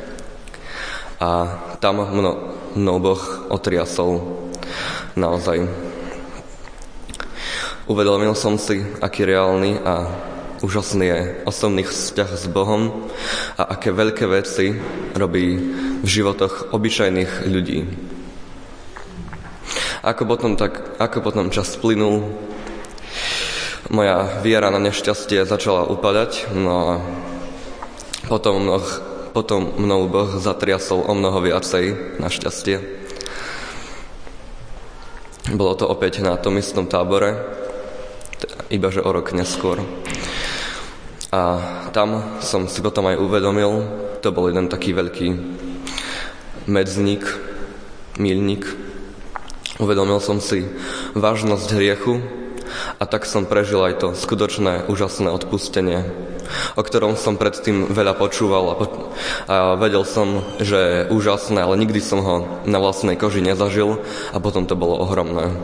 a tam mno, mnou Boh otriasol naozaj. Uvedomil som si, aký reálny a úžasný je osobný vzťah s Bohom a aké veľké veci robí v životoch obyčajných ľudí. Ako potom, tak, ako potom čas plynul, moja viera na nešťastie začala upadať, no a potom, mnoh, potom mnou Boh zatriasol o mnoho viacej na šťastie. Bolo to opäť na tom istom tábore, ibaže o rok neskôr. A tam som si potom aj uvedomil, to bol jeden taký veľký medzník, míľnik. Uvedomil som si vážnosť hriechu, a tak som prežil aj to skutočné, úžasné odpustenie, o ktorom som predtým veľa počúval a, po- a vedel som, že je úžasné, ale nikdy som ho na vlastnej koži nezažil a potom to bolo ohromné.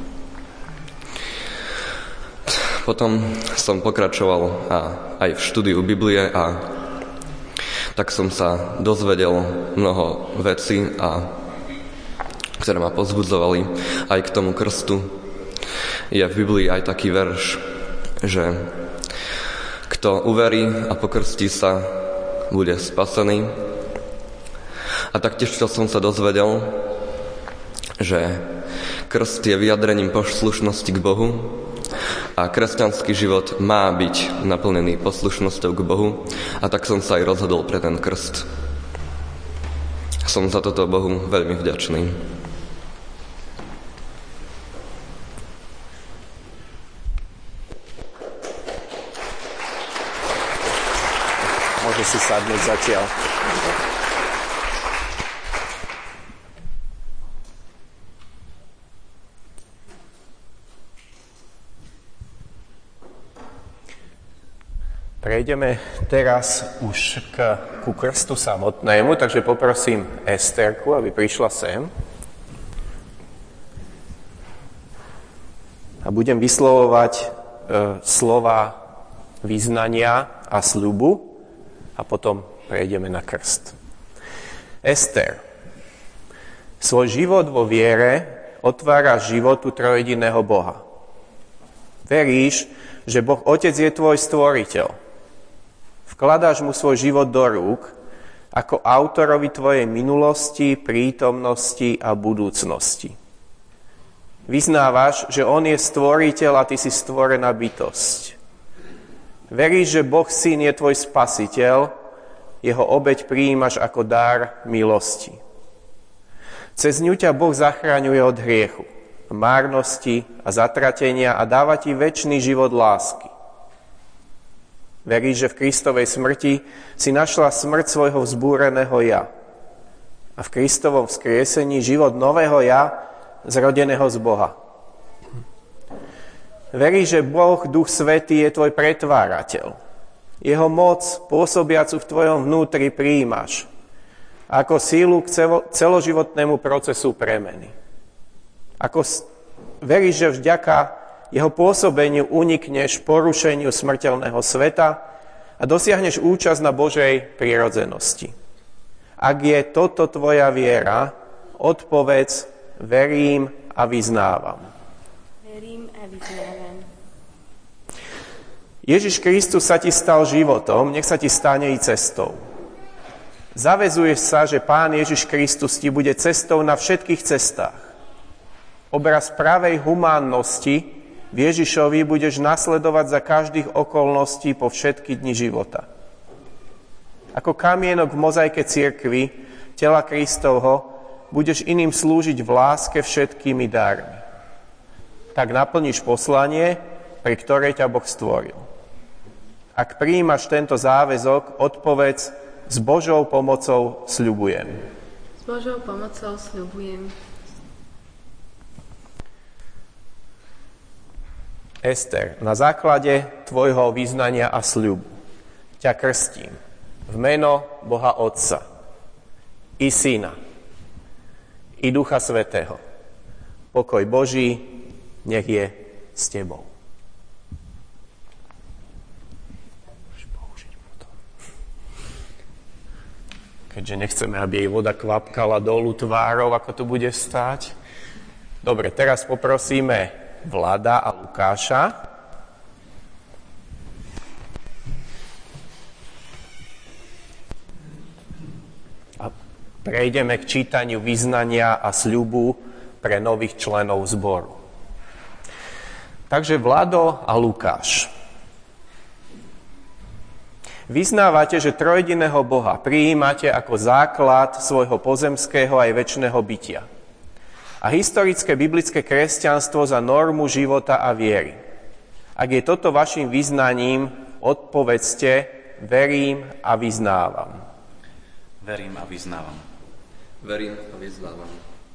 Potom som pokračoval a aj v štúdiu Biblie a tak som sa dozvedel mnoho vecí, a, ktoré ma pozbudzovali aj k tomu krstu. Je v Biblii aj taký verš, že kto uverí a pokrstí sa, bude spasený. A taktiež čo som sa dozvedel, že krst je vyjadrením poslušnosti k Bohu a kresťanský život má byť naplnený poslušnosťou k Bohu, a tak som sa aj rozhodol pre ten krst. Som za toto Bohu veľmi vďačný. Môže si sadnúť zatiaľ. Prejdeme teraz už k, ku krstu samotnému, takže poprosím Esterku, aby prišla sem. A budem vyslovovať e, slova vyznania a sľubu a potom prejdeme na krst. Ester, svoj život vo viere otvára životu trojjediného Boha. Veríš, že Boh Otec je tvoj stvoriteľ. Vkladáš mu svoj život do rúk ako autorovi tvojej minulosti, prítomnosti a budúcnosti. Vyznávaš, že on je stvoriteľ a ty si stvorená bytosť. Veríš, že Boh Syn je tvoj spasiteľ, jeho obeť prijímaš ako dar milosti. Cez ňu ťa Boh zachraňuje od hriechu, márnosti a zatratenia a dáva ti večný život lásky. Veríš, že v Kristovej smrti si našla smrť svojho vzbúreného ja a v Kristovom vzkriesení život nového ja, zrodeného z Boha. Veríš, že Boh, Duch Svätý, je tvoj pretvárateľ. Jeho moc, pôsobiacu v tvojom vnútri, prijímaš ako sílu k celoživotnému procesu premeny. Ako veríš, že vďaka jeho pôsobeniu unikneš porušeniu smrteľného sveta a dosiahneš účasť na Božej prirodzenosti. Ak je toto tvoja viera, odpovedz: verím a vyznávam. Verím a vyznávam. Ježiš Kristus sa ti stal životom, nech sa ti stane i cestou. Zavezuješ sa, že Pán Ježiš Kristus ti bude cestou na všetkých cestách. Obraz pravej humánnosti v Ježišovi budeš nasledovať za každých okolností po všetky dni života. Ako kamienok v mozaike cirkvi, tela Kristovho, budeš iným slúžiť v láske všetkými darmi. Tak naplníš poslanie, pri ktorej ťa Boh stvoril. Ak prijímaš tento záväzok, odpovedz: s Božou pomocou sľubujem. S Božou pomocou sľubujem. Ester, na základe tvojho vyznania a sľubu ťa krstím v meno Boha Otca i Syna i Ducha Svätého. Pokoj Boží nech je s tebou. Keďže nechceme, aby jej voda kvapkala dolu tvárov, ako to bude stáť. Dobre, teraz poprosíme Vlada a Lukáša. A prejdeme k čítaniu vyznania a sľubu pre nových členov zboru. Takže Vlado a Lukáš. Vyznávate, že trojjediného Boha prijímate ako základ svojho pozemského aj večného bytia. A historické biblické kresťanstvo za normu života a viery. Ak je toto vašim vyznaním, odpovedzte: verím a vyznávam. Verím a vyznávam. Verím a vyznávam.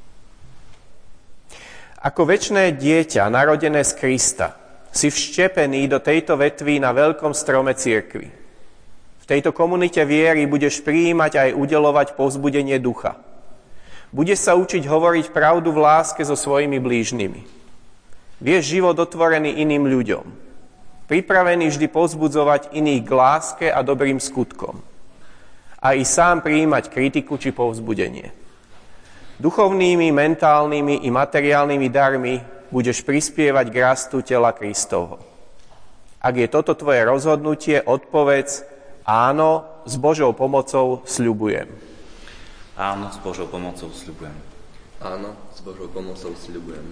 Ako večné dieťa, narodené z Krista, si vštepený do tejto vetvy na veľkom strome cirkvi. V tejto komunite viery budeš prijímať aj udeľovať povzbudenie ducha. Budeš sa učiť hovoriť pravdu v láske so svojimi blížnymi. Vieš život otvorený iným ľuďom. Pripravený vždy povzbudzovať iných k láske a dobrým skutkom. A i sám prijímať kritiku či povzbudenie. Duchovnými, mentálnymi i materiálnymi darmi budeš prispievať k rastu tela Kristovho. Ak je toto tvoje rozhodnutie, odpovedz: áno, s Božou pomocou sľubujem. Áno, s Božou pomocou sľubujem. Áno, s Božou pomocou sľubujem.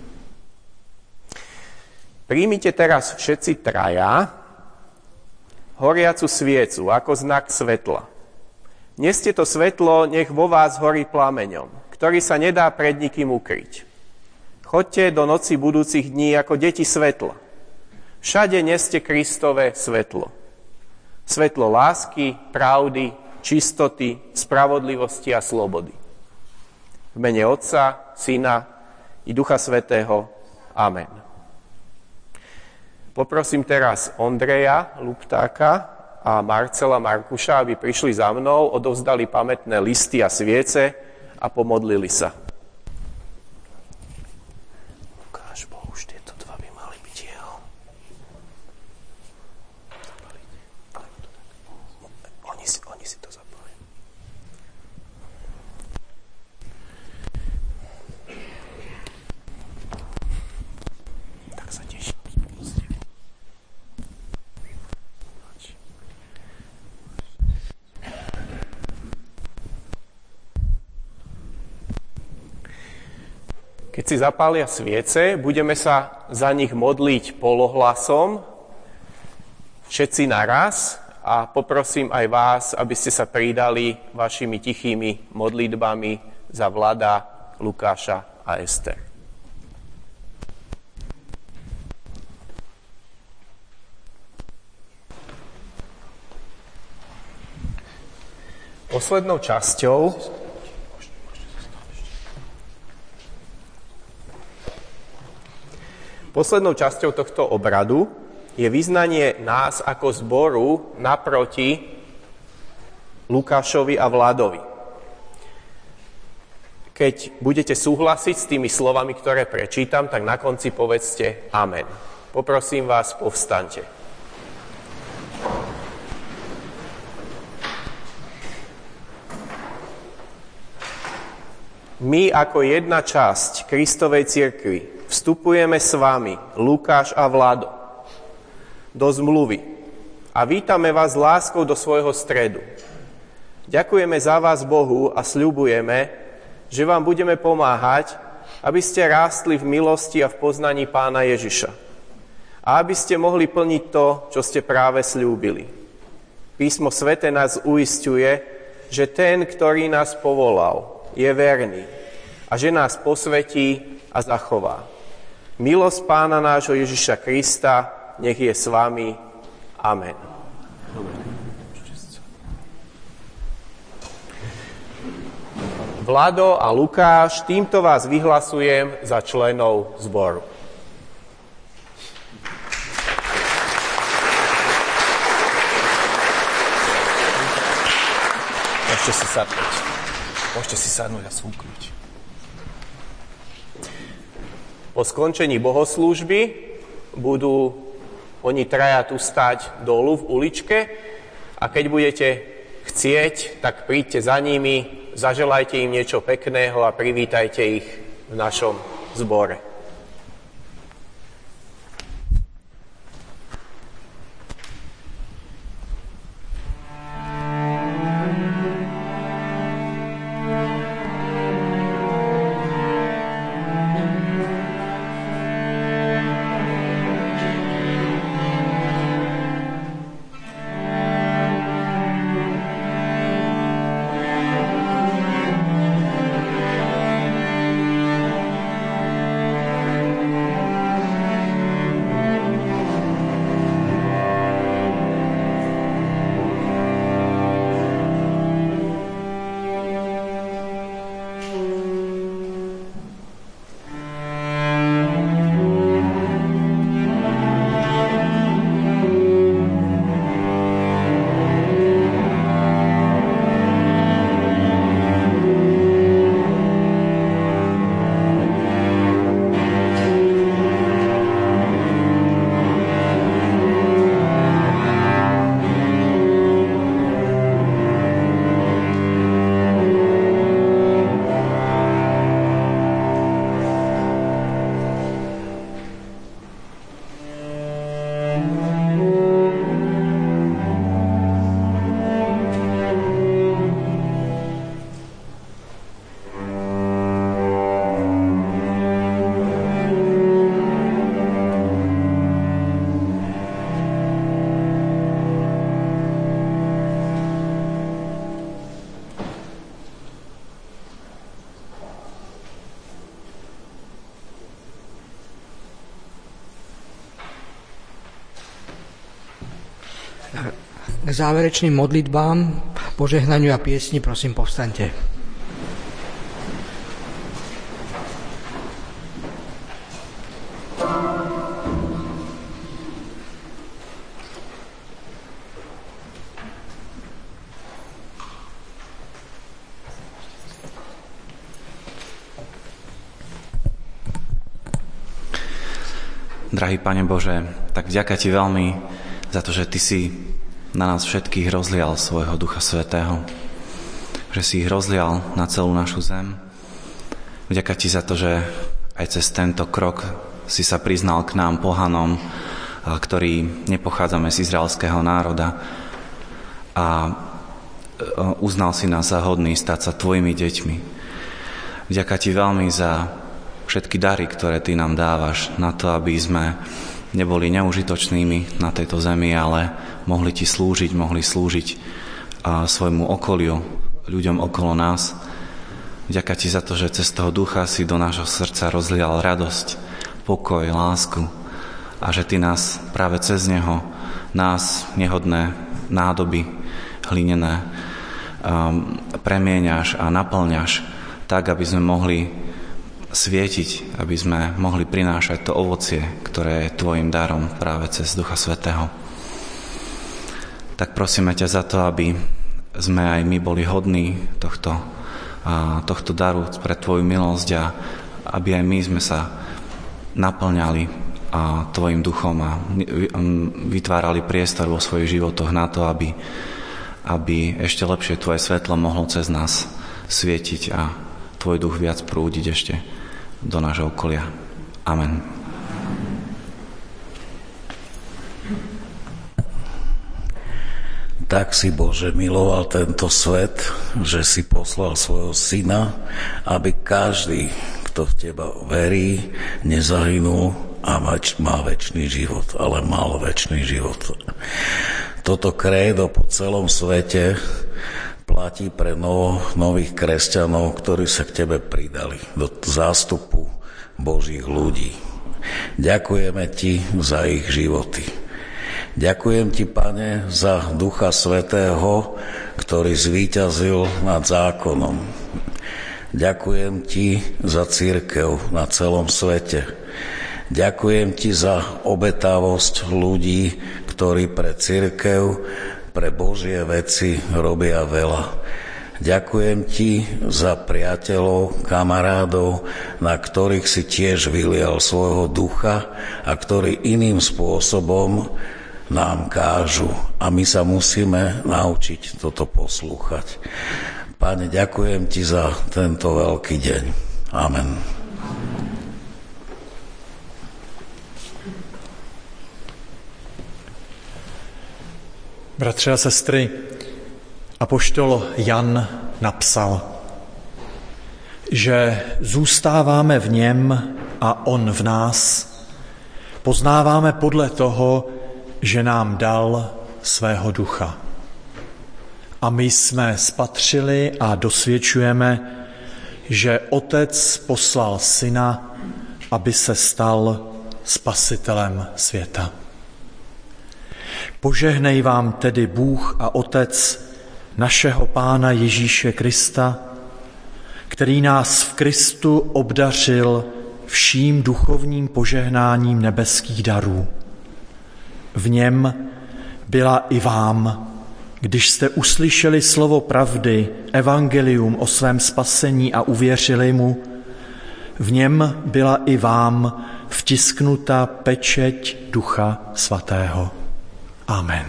Príjmite teraz všetci traja horiacu sviecu ako znak svetla. Neste to svetlo, nech vo vás horí plameňom, ktorý sa nedá pred nikým ukryť. Choďte do noci budúcich dní ako deti svetla. Všade neste Kristové svetlo. Svetlo lásky, pravdy, čistoty, spravodlivosti a slobody. V mene Otca, Syna i Ducha Svätého. Amen. Poprosím teraz Ondreja Luptáka a Marcela Markuša, aby prišli za mnou, odovzdali pamätné listy a sviece a pomodlili sa. Lukáš, Bohuž, tieto dva by mali byť jeho. Oni si, oni si to zapali. Tak sa teším. Keď si zapália sviece, budeme sa za nich modliť polohlasom, všetci naraz, a poprosím aj vás, aby ste sa pridali vašimi tichými modlitbami za Vlada, Lukáša a Ester. Poslednou časťou Poslednou časťou tohto obradu je vyznanie nás ako zboru naproti Lukášovi a Vladovi. Keď budete súhlasiť s tými slovami, ktoré prečítam, tak na konci povedzte amen. Poprosím vás, povstaňte. My ako jedna časť Kristovej cirkvi vstupujeme s vami, Lukáš a Vlado, do zmluvy a vítame vás s láskou do svojho stredu. Ďakujeme za vás Bohu a sľubujeme, že vám budeme pomáhať, aby ste rástli v milosti a v poznaní Pána Ježiša a aby ste mohli plniť to, čo ste práve sľúbili. Písmo sväté nás uisťuje, že ten, ktorý nás povolal, je verný a že nás posvätí a zachová. Milosť Pána nášho Ježiša Krista nech je s vami. Amen. Vlado a Lukáš, týmto vás vyhlasujem za členov zboru. Môžete si sadnúť. Môžete si sadnúť a svúknuť. Po skončení bohoslúžby budú oni traja tu stať dolu v uličke a keď budete chcieť, tak príďte za nimi, zaželajte im niečo pekného a privítajte ich v našom zbore. K záverečným modlitbám, požehnaniu a piesni, prosím, povstaňte. Drahý Pane Bože, tak vďaka Ti veľmi za to, že Ty si na nás všetkých rozlial svojho Ducha Svätého, že si ich rozlial na celú našu zem. Vďaka Ti za to, že aj cez tento krok si sa priznal k nám, pohanom, ktorí nepochádzame z izraelského národa, a uznal si nás za hodný stať sa Tvojimi deťmi. Vďaka Ti veľmi za všetky dary, ktoré Ty nám dávaš, na to, aby sme neboli neužitočnými na tejto zemi, ale mohli Ti slúžiť, mohli slúžiť a svojmu okoliu, ľuďom okolo nás. Vďaka Ti za to, že cez toho ducha si do nášho srdca rozlial radosť, pokoj, lásku a že Ty nás práve cez neho, nás, nehodné nádoby, hlinené, um, premieňaš a naplňaš tak, aby sme mohli svietiť, aby sme mohli prinášať to ovocie, ktoré je Tvojim darom práve cez Ducha Svätého. Tak prosíme ťa za to, aby sme aj my boli hodní tohto, a, tohto daru pre Tvoju milosť a aby aj my sme sa naplňali a, Tvojim duchom a vytvárali priestor vo svojich životoch na to, aby, aby ešte lepšie Tvoje svetlo mohlo cez nás svietiť a Tvoj duch viac prúdiť ešte do nášho okolia. Amen. Tak si, Bože, miloval tento svet, že si poslal svojho syna, aby každý, kto v Teba verí, nezahynul a má večný život, ale mal večný život. Toto krédo po celom svete platí pre novo, nových kresťanov, ktorí sa k Tebe pridali do zástupu Božích ľudí. Ďakujeme Ti za ich životy. Ďakujem Ti, Pane, za Ducha Svätého, ktorý zvíťazil nad zákonom. Ďakujem Ti za cirkev na celom svete. Ďakujem Ti za obetavosť ľudí, ktorí pre cirkev, pre Božie veci robia veľa. Ďakujem Ti za priateľov, kamarádov, na ktorých si tiež vylial svojho ducha a ktorí iným spôsobom nám kážu a my sa musíme naučiť toto poslúchať. Pane, ďakujem Ti za tento veľký deň. Amen. Bratři a sestry, apoštol Jan napsal, že zůstáváme v něm a on v nás. Poznáváme podle toho, že nám dal svého ducha. A my jsme spatřili a dosvědčujeme, že Otec poslal Syna, aby se stal spasitelem světa. Požehnej vám tedy Bůh a Otec našeho Pána Ježíše Krista, který nás v Kristu obdařil vším duchovním požehnáním nebeských darů. V něm byla i vám, když jste uslyšeli slovo pravdy, evangelium o svém spasení a uvěřili mu, v něm byla i vám vtisknuta pečeť Ducha Svatého. Amen.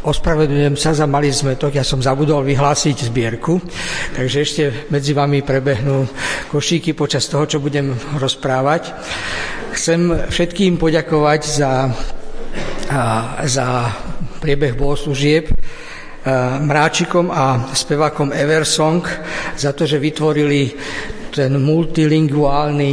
ospravedlňujem sa za malý zmetok, ja som zabudol vyhlásiť zbierku, takže ešte medzi vami prebehnú košíky počas toho, čo budem rozprávať. Chcem všetkým poďakovať za, za priebeh bohoslúžieb, mráčikom a spevákom Eversong za to, že vytvorili ten multilinguálny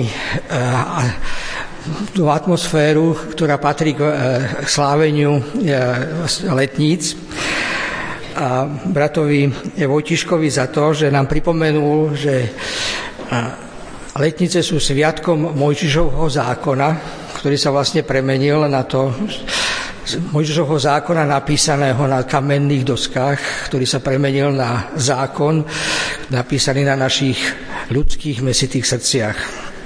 tú atmosféru, ktorá patrí k sláveniu letníc. A bratovi Vojtiškovi za to, že nám pripomenul, že letnice sú sviatkom Mojžišovho zákona, ktorý sa vlastne premenil na to Mojžišovho zákona napísaného na kamenných doskách, ktorý sa premenil na zákon napísaný na našich ľudských mäsitých srdciach.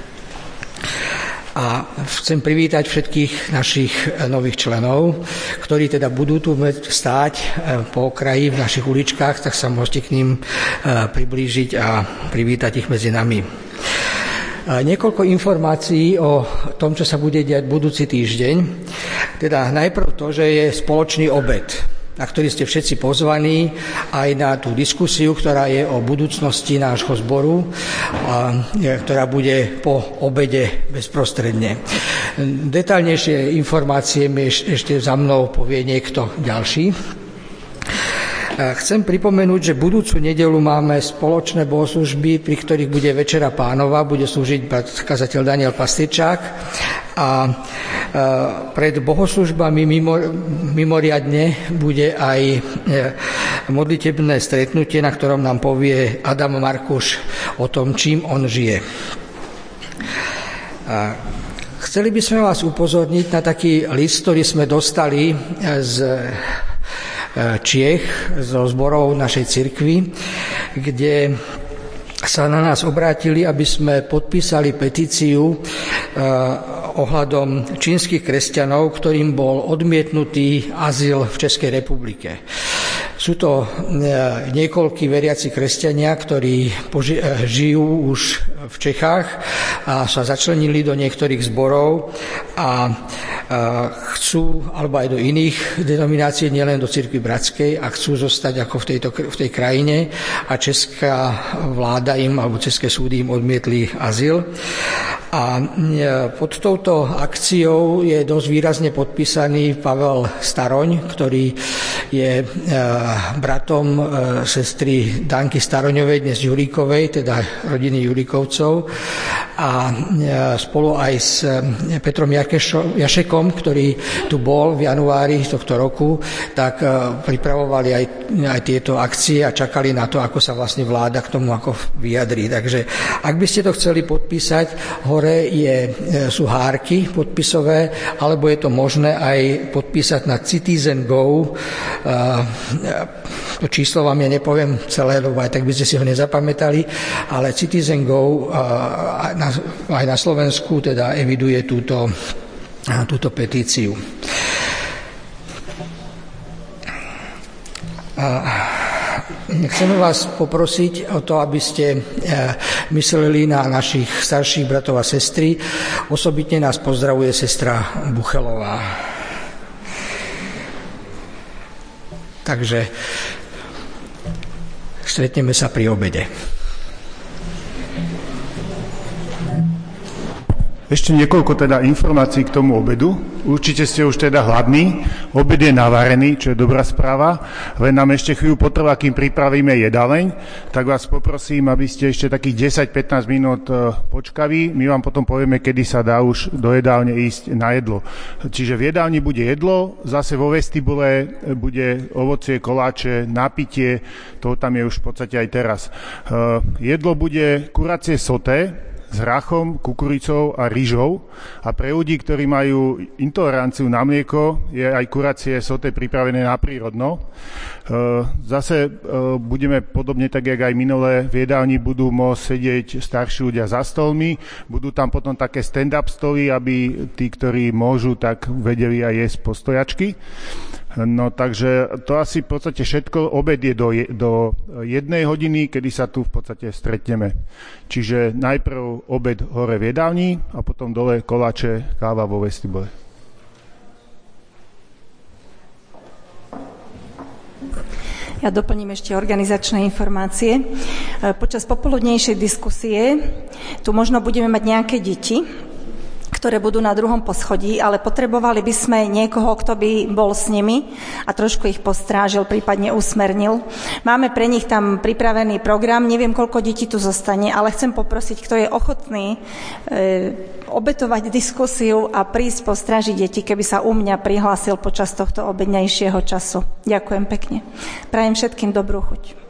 A chcem privítať všetkých našich nových členov, ktorí teda budú tu stáť po okraji v našich uličkách, tak sa môžete k ním priblížiť a privítať ich medzi nami. Niekoľko informácií o tom, čo sa bude diať budúci týždeň. Teda najprv to, že je spoločný obed, na ktorý ste všetci pozvaní, aj na tú diskusiu, ktorá je o budúcnosti nášho zboru, a, ktorá bude po obede bezprostredne. Detaľnejšie informácie mi ešte za mnou povie niekto ďalší. Chcem pripomenúť, že budúcu nedeľu máme spoločné bohoslužby, pri ktorých bude Večera Pánova, bude slúžiť kazateľ Daniel Pastyčák a pred bohoslužbami mimoriadne bude aj modlitebné stretnutie, na ktorom nám povie Adam Markuš o tom, čím on žije. Chceli by sme vás upozorniť na taký list, ktorý sme dostali z Čiech, zo zborov našej cirkvi, kde sa na nás obrátili, aby sme podpísali petíciu ohľadom čínskych kresťanov, ktorým bol odmietnutý azyl v Českej republike. Sú to niekoľkí veriaci kresťania, ktorí poži- žijú už v Čechách a sa začlenili do niektorých zborov a chcú, alebo aj do iných denominácií, nielen do cirkvi bratskej, a chcú zostať ako v, tejto, v tej krajine a česká vláda im, alebo české súdy im odmietli azyl. A pod touto akciou je dosť výrazne podpísaný Pavel Staroň, ktorý je bratom sestry Danky Staroňovej, dnes Juríkovej, teda rodiny Juríkovcov, a spolu aj s Petrom Jašekom, ktorý tu bol v januári tohto roku, tak pripravovali aj, aj tieto akcie a čakali na to, ako sa vlastne vláda k tomu ako vyjadrí. Takže ak by ste to chceli podpísať, hore je, sú hárky podpisové, alebo je to možné aj podpísať na Citizen Go. To číslo vám ja nepoviem celé, lebo aj tak by ste si ho nezapamätali, ale Citizen Go aj na Slovensku teda eviduje túto, túto petíciu. Chceme vás poprosiť o to, aby ste mysleli na našich starších bratov a sestry. Osobitne nás pozdravuje sestra Buchelová. Takže stretneme sa pri obede. Ešte niekoľko teda informácií k tomu obedu. Určite ste už teda hladní. Obed je navarený, čo je dobrá správa. Len nám ešte chvíľu potrvá, kým pripravíme jedáleň. Tak vás poprosím, aby ste ešte takých desať pätnásť minút počkali. My vám potom povieme, kedy sa dá už do jedálne ísť na jedlo. Čiže v jedálni bude jedlo, zase vo vestibule bude ovocie, koláče, napitie. To tam je už v podstate aj teraz. Jedlo bude kuracie soté s hrachom, kukuricou a rýžou. A pre ľudí, ktorí majú intoleranciu na mlieko, je aj kuracie soté pripravené na prírodno. Zase budeme podobne tak, jak aj minulé, v jedálni budú môcť sedieť starší ľudia za stolmi. Budú tam potom také stand-up stoly, aby tí, ktorí môžu, tak vedeli aj jesť postojačky. No takže to asi v podstate všetko. Obed je do, do jednej hodiny, kedy sa tu v podstate stretneme. Čiže najprv obed hore v jedálni a potom dole koláče, káva vo vestibule. Ja doplním ešte organizačné informácie. Počas popoludnejšej diskusie tu možno budeme mať nejaké deti, ktoré budú na druhom poschodí, ale potrebovali by sme niekoho, kto by bol s nimi a trošku ich postrážil, prípadne usmernil. Máme pre nich tam pripravený program, neviem, koľko detí tu zostane, ale chcem poprosiť, kto je ochotný e, obetovať diskusiu a prísť postrážiť deti, keby sa u mňa prihlásil počas tohto obednejšieho času. Ďakujem pekne. Prajem všetkým dobrú chuť.